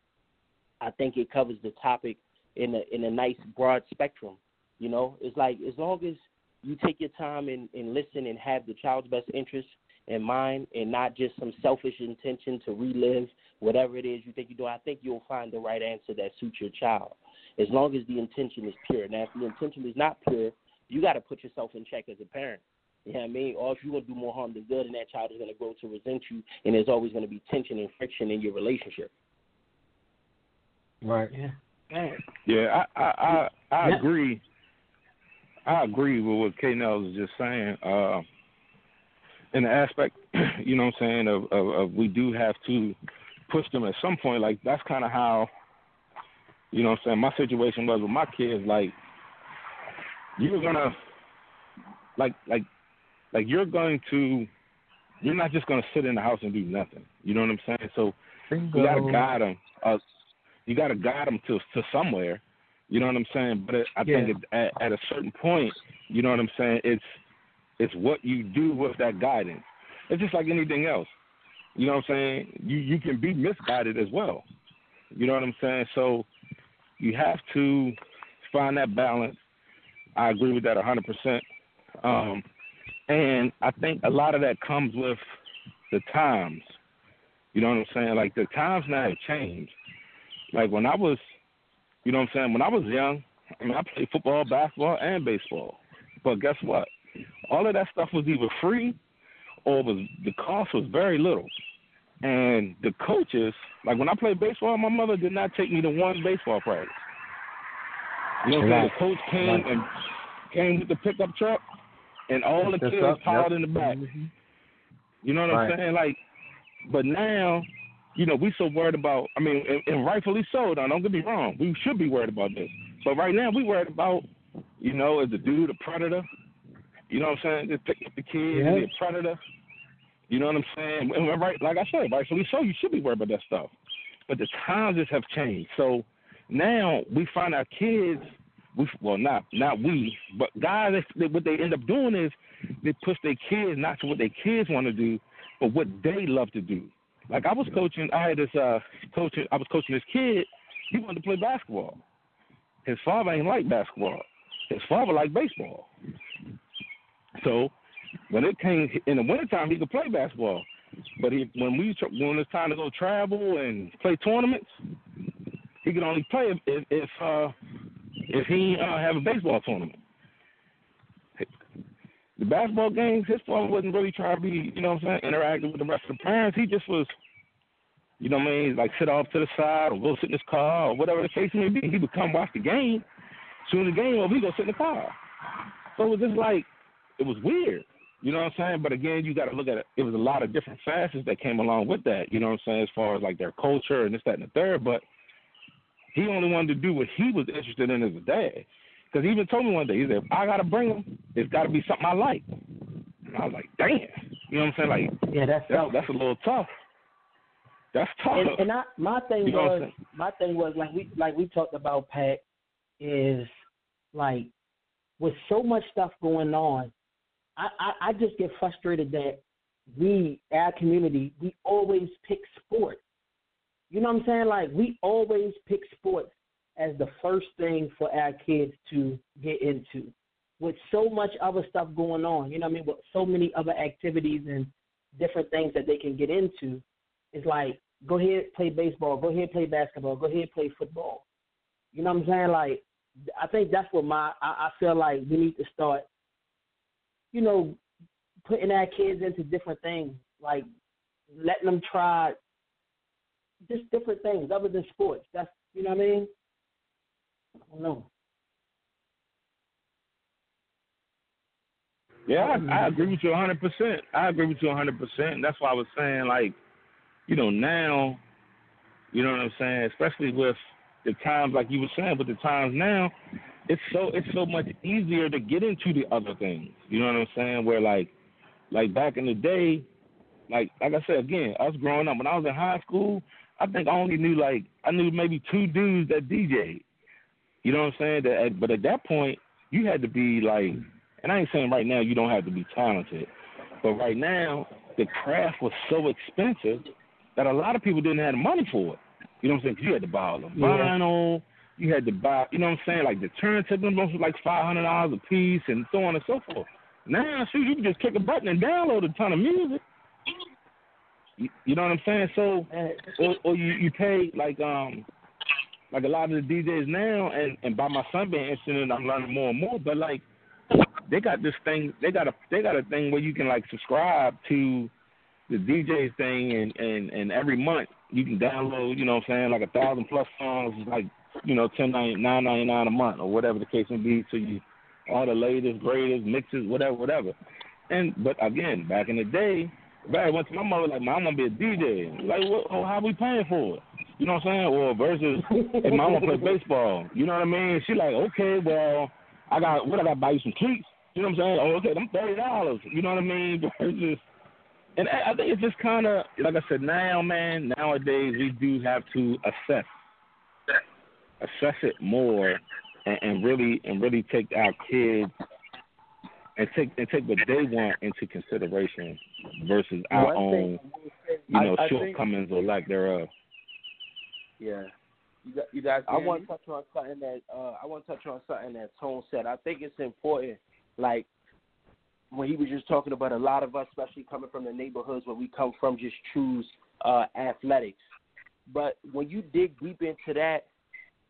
I think it covers the topic in a in a nice broad spectrum. You know, it's like as long as you take your time and, and listen and have the child's best interest in mind and not just some selfish intention to relive whatever it is you think you do, I think you'll find the right answer that suits your child as long as the intention is pure. Now, if the intention is not pure, you got to put yourself in check as a parent. You know what I mean? Or if you're going to do more harm than good, and that child is going to grow to resent you, and there's always going to be tension and friction in your relationship. Right. Yeah. Yeah, I I, I, I yeah. agree. I agree with what K Nell was just saying. Uh, in the aspect, you know what I'm saying, of, of, of we do have to push them at some point. Like, that's kind of how, you know what I'm saying, my situation was with my kids. Like, you're going to, like, like, like you're going to, you're not just going to sit in the house and do nothing. You know what I'm saying? So Bingo. you got to guide them. Uh, you got to guide them to, to somewhere. You know what I'm saying? But it, I yeah. think it, at, at a certain point, you know what I'm saying, it's it's what you do with that guidance. It's just like anything else. You know what I'm saying? You you can be misguided as well. You know what I'm saying? So you have to find that balance. I agree with that one hundred percent. Um, and I think a lot of that comes with the times. You know what I'm saying? Like, the times now have changed. Like, when I was, you know what I'm saying, when I was young, I mean, I played football, basketball, and baseball. But guess what? All of that stuff was either free or was the cost was very little. And the coaches, like when I played baseball, my mother did not take me to one baseball practice. You know what I'm saying? The coach came right. and came with the pickup truck, and all the kids up, piled yep. in the back. Mm-hmm. You know what right. I'm saying? Like, but now, you know, we so worried about, I mean, and, and rightfully so, now, don't get me wrong. We should be worried about this. But right now, we worried about, you know, is the dude a predator? You know what I'm saying? Just pick up the kid, yeah. is he a predator? You know what I'm saying? And right, like I said, rightfully so, you should be worried about that stuff. But the times just have changed. So now we find our kids, we, well, not not we, but guys, they, what they end up doing is they push their kids not to what their kids want to do, but what they love to do. Like I was coaching, I had this uh, coaching, I was coaching this kid. He wanted to play basketball. His father ain't like basketball. His father liked baseball. So when it came in the wintertime, he could play basketball. But he, when we when it's time to go travel and play tournaments, he could only play if if, if, uh, if he uh, have a baseball tournament. The basketball games, his father wasn't really trying to be, you know what I'm saying, interactive with the rest of the parents. He just was, you know what I mean, like sit off to the side or go sit in his car or whatever the case may be. He would come watch the game. Soon as the game over, he go sit in the car. So it was just like, it was weird. You know what I'm saying? But again, you got to look at it. It was a lot of different facets that came along with that. You know what I'm saying? As far as like their culture and this, that, and the third. But he only wanted to do what he was interested in as a dad. Because he even told me one day, he said, if I got to bring him, it's got to be something I like. And I was like, damn. You know what I'm saying? Like, yeah, that's that's, that's a little tough. That's tough. And, and I, my thing you know was, my thing was like we like we talked about, Pat, is like with so much stuff going on, I, I, I just get frustrated that we, our community, we always pick sports. You know what I'm saying? Like, we always pick sports as the first thing for our kids to get into. With so much other stuff going on, you know what I mean? With so many other activities and different things that they can get into, it's like, go ahead, play baseball. Go ahead, play basketball. Go ahead, play football. You know what I'm saying? Like, I think that's what my, I, I feel like we need to start, you know, putting our kids into different things, like letting them try just different things other than sports. That's, you know what I mean? I don't know. Yeah, I, I agree with you one hundred percent. I agree with you one hundred percent. And that's why I was saying, like, you know, now, you know what I'm saying, especially with the times, like you were saying, with the times now, it's so it's so much easier to get into the other things. You know what I'm saying? Where, like, like back in the day, like like I said, again, us growing up, when I was in high school, I think I only knew, like, I knew maybe two dudes that D J'd. You know what I'm saying? That, but at that point, you had to be, like, and I ain't saying right now you don't have to be talented, but right now, the craft was so expensive that a lot of people didn't have the money for it. You know what I'm saying? 'Cause you had to buy all the vinyl, yeah. you had to buy, you know what I'm saying, like the turntables was like five hundred dollars a piece and so on and so forth. Now, shoot, you can just click a button and download a ton of music. You, you know what I'm saying? So, or, or you, you pay like um like a lot of the D Js now, and, and by my son being interested in it, I'm learning more and more. But like, they got this thing, they got a they got a thing where you can like subscribe to the D J's thing, and, and, and every month you can download, you know what I'm saying, like a thousand plus songs, like, you know, ten nine ninety nine a month or whatever the case may be, so you all the latest, greatest mixes, whatever, whatever. And but again, back in the day, back I went to my mother like, "Mom, I want to be a D J." Like, what, oh, how we paying for it? You know what I'm saying? Or versus, if Mom want to play baseball, you know what I mean? She like, okay, well, I got what I got to buy you some cleats. You know what I'm saying? Oh, okay, them thirty dollars. You know what I mean? Versus, and I think it's just kind of like I said. Now, man, nowadays we do have to assess, assess it more, and, and really and really take our kids and take and take what they want into consideration versus our One own, thing, you know, I, I shortcomings think, or lack thereof. Yeah, you got, you guys. I want to touch on something that uh, I want to touch on something that Tone said. I think it's important, like when he was just talking about a lot of us, especially coming from the neighborhoods where we come from, just choose uh, athletics. But when you dig deep into that,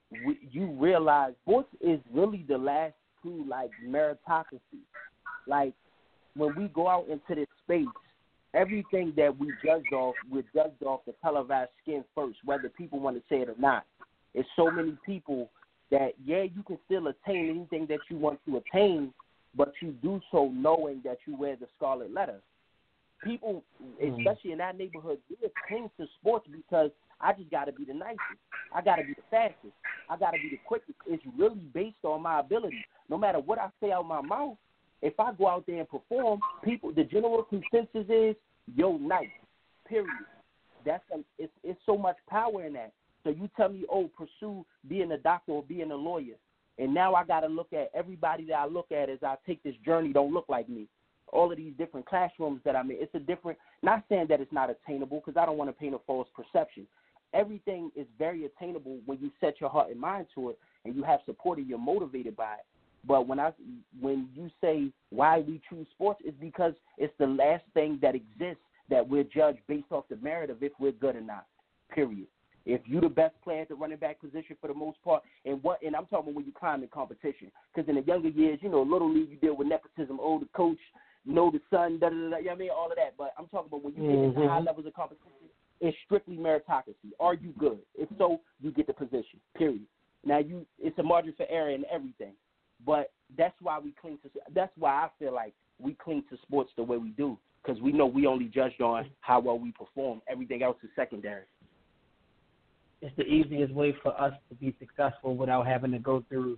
we, you realize sports is really the last true like meritocracy. Like when we go out into this space, everything that we judged off, we're judged off the color of our skin first, whether people want to say it or not. It's so many people that, yeah, you can still attain anything that you want to attain, but you do so knowing that you wear the scarlet letter. People, especially in that neighborhood, they cling to sports because I just got to be the nicest. I got to be the fastest. I got to be the quickest. It's really based on my ability. No matter what I say out my mouth, if I go out there and perform, people, the general consensus is, yo, nice, period. That's a, it's, it's so much power in that. So you tell me, oh, pursue being a doctor or being a lawyer. And now I got to look at everybody that I look at as I take this journey don't look like me. All of these different classrooms that I'm in, it's a different, not saying that it's not attainable because I don't want to paint a false perception. Everything is very attainable when you set your heart and mind to it and you have support and you're motivated by it. But when I, when you say why we choose sports, it's because it's the last thing that exists that we're judged based off the merit of if we're good or not, period. If you're the best player at the running back position for the most part, and what, and I'm talking when you climb in competition, because in the younger years, you know, little league, you deal with nepotism, oh, the coach, know the son, da da da, you know what I mean, all of that. But I'm talking about when you get mm-hmm. into high levels of competition, it's strictly meritocracy. Are you good? If so, you get the position, period. Now, you, it's a margin for error in everything. But that's why we cling to. That's why I feel like we cling to sports the way we do, because we know we only judged on how well we perform. Everything else is secondary. It's the easiest way for us to be successful without having to go through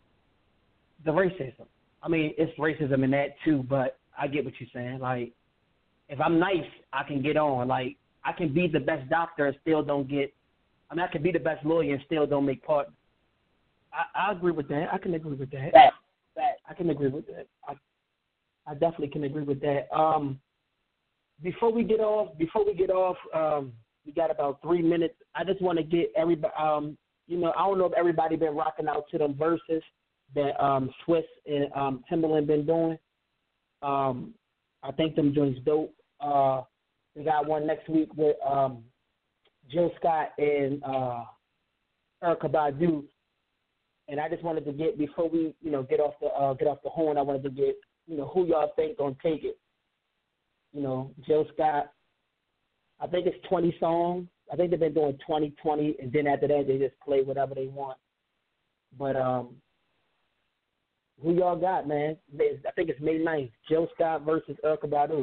the racism. I mean, it's racism in that too, but I get what you're saying. Like, if I'm nice, I can get on. Like, I can be the best doctor and still don't get. I mean, I can be the best lawyer and still don't make partners. I, I agree with that. I can agree with that. That, that. I can agree with that. I, I definitely can agree with that. Um, before we get off, before we get off, um, we got about three minutes. I just want to get everybody. Um, you know, I don't know if everybody been rocking out to them verses that um, Swiss and um, Timberland been doing. Um, I think them joints dope. Uh, we got one next week with um, Jill Scott and uh, Erykah Badu. And I just wanted to get, before we, you know, get off the uh, get off the horn, I wanted to get, you know, who y'all think gonna take it. You know, Jill Scott. I think it's twenty songs. I think they've been doing twenty, twenty, and then after that they just play whatever they want. But um, who y'all got, man? I think it's May ninth. Jill Scott versus Erykah Badu.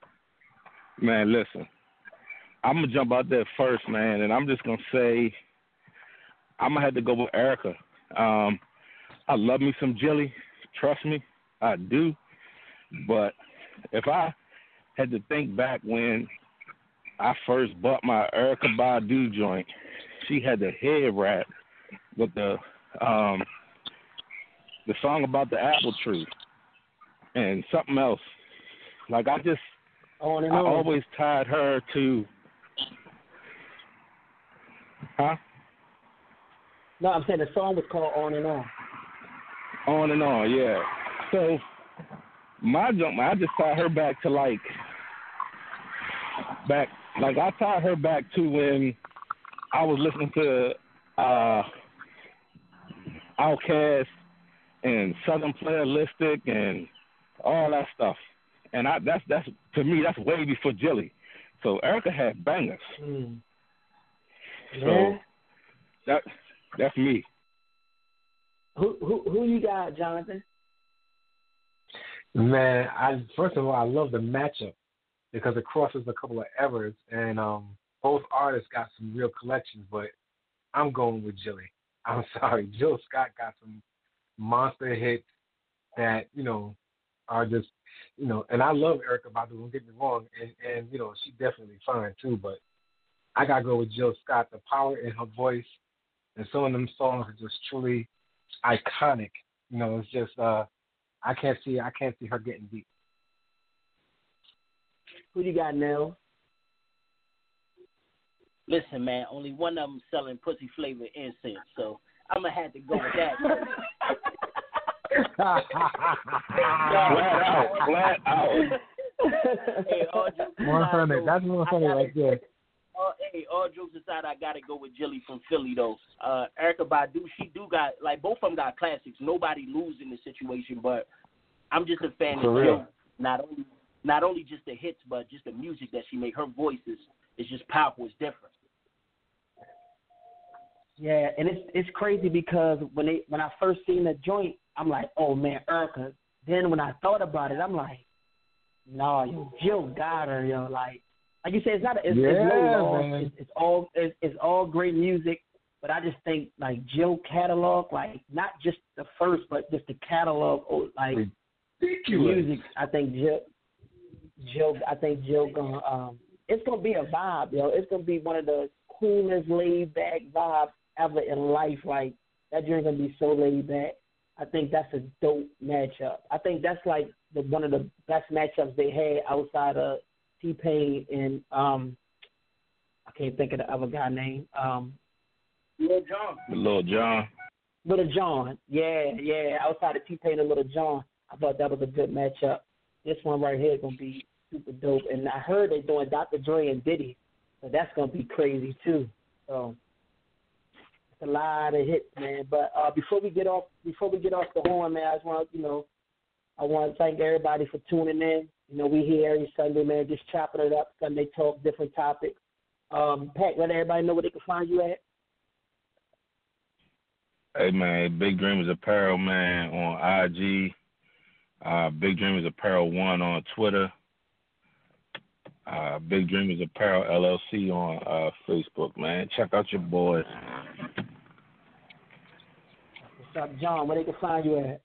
Man, listen, I'm gonna jump out there first, man, and I'm just gonna say I'm gonna have to go with Erykah. Um, I love me some Jilly, trust me, I do. But if I had to think back when I first bought my Erykah Badu joint, she had the head wrap with the um, the song about the apple tree and something else. Like I just, on and I on. always tied her to, huh? No, I'm saying the song was called On and On. On and On, yeah. So my jump, I just tied her back to like, back, like I tied her back to when I was listening to uh, Outkast and Southern Playalistic and all that stuff. And I, that's, that's to me, that's way before Jilly. So Erykah had bangers. Mm. So yeah. that. That's me. Who who who you got, Jonathan? Man, I first of all I love the matchup because it crosses a couple of eras, and um, both artists got some real collections. But I'm going with Jilly. I'm sorry, Jill Scott got some monster hits that you know are just you know, and I love Erykah Badu. Don't get me wrong, and and you know she definitely fine too. But I gotta go with Jill Scott. The power in her voice. And some of them songs are just truly iconic. You know, it's just uh, I can't see I can't see her getting beat. Who you got, Nell? Listen, man, only one of them selling pussy flavored incense, so I'm gonna have to go with that. Flat out, flat out. Hey, Audrey, one hundred. That's one hundred right there. Uh, hey, all jokes aside, I gotta go with Jilly from Philly though. Uh, Erykah Badu, she do got like both of them got classics. Nobody lose in the situation, but I'm just a fan For of real. Jill. Not only not only just the hits, but just the music that she make. Her voice is is just powerful. It's different. Yeah, and it's it's crazy because when they when I first seen the joint, I'm like, oh man, Erykah. Then when I thought about it, I'm like, no, yo, Jill got her, yo. Like, like you said, it's not a, it's, Yeah, it's no law. man. It's, it's all it's, it's all great music, but I just think like Jill catalog, like not just the first, but just the catalog, oh, like Ridiculous. music. I think Jill, Jill, I think Jill gonna um, it's gonna be a vibe, yo. It's gonna be one of the coolest laid back vibes ever in life. Like that joint gonna be so laid back. I think that's a dope matchup. I think that's like the one of the best matchups they had outside of T-Pain and um, I can't think of the other guy name. Um, Lil Jon. Lil Jon. Little John. Yeah, yeah. Outside of T-Pain and Little John, I thought that was a good matchup. This one right here is gonna be super dope. And I heard they're doing Doctor Dre and Diddy, so that's gonna be crazy too. So it's a lot of hits, man. But uh, before we get off, before we get off the horn, man, I just want to, you know, I want to thank everybody for tuning in. You know, we here every Sunday, man, just chopping it up. Sunday talk, different topics. Um, Pat, let everybody know where they can find you at. Hey, man, Big Dreamers Apparel, man, on I G. Uh, Big Dreamers Apparel one on Twitter. Uh, Big Dreamers Apparel L L C on uh, Facebook, man. Check out your boys. What's up, John? Where they can find you at?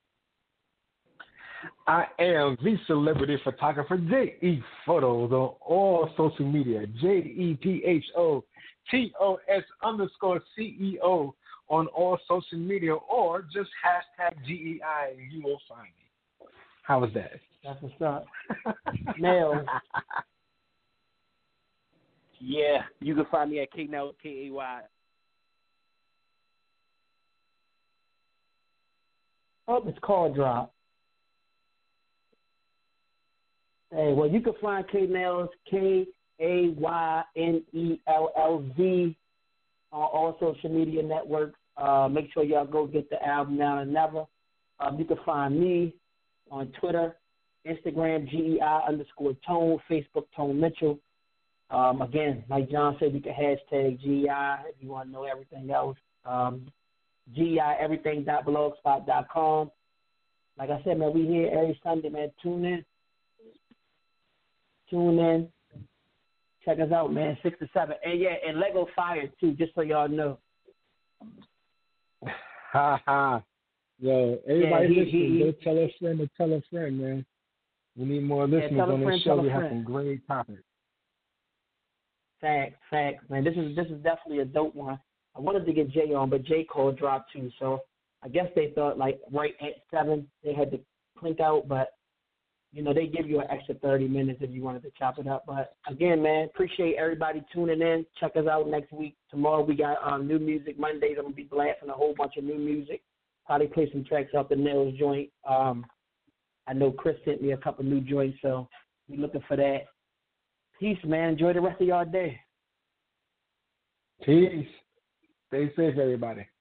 I am the celebrity photographer, J E Photos, on all social media. J E P H O T O S underscore C E O on all social media, or just hashtag G E I and you will find me. How was that? That's what's up. Nails. Yeah, you can find me at K Nails, K A Y. Oh, it's call drop. Hey, well, you can find K Nails, K A Y N E L L Z, on all social media networks. Uh, make sure y'all go get the album Now and Never. Um, you can find me on Twitter, Instagram, G E I underscore Tone, Facebook, Tone Mitchell. Um, again, like John said, you can hashtag G E I if you want to know everything else. Um, G E I everything dot blogspot dot com. Like I said, man, we here every Sunday, man. Tune in. Tune in. Check us out, man. Six to seven. And yeah, and Lego Fire too, just so y'all know. Ha ha. Yo, everybody Yeah, he- listening, he- go tell a friend to tell a friend, man. We need more listeners tell a on friend, this tell show. a We have friend. some great topics. Facts, facts, man. This is this is definitely a dope one. I wanted to get Jay on, but Jay called dropped too, so I guess they thought like right at seven they had to clink out, but you know they give you an extra thirty minutes if you wanted to chop it up. But again, man, appreciate everybody tuning in. Check us out next week. Tomorrow we got um, new music. Mondays I'm gonna be blasting a whole bunch of new music. Probably play some tracks off the Nails joint. Um, I know Chris sent me a couple new joints, so we looking for that. Peace, man. Enjoy the rest of your day. Peace. Stay safe, everybody.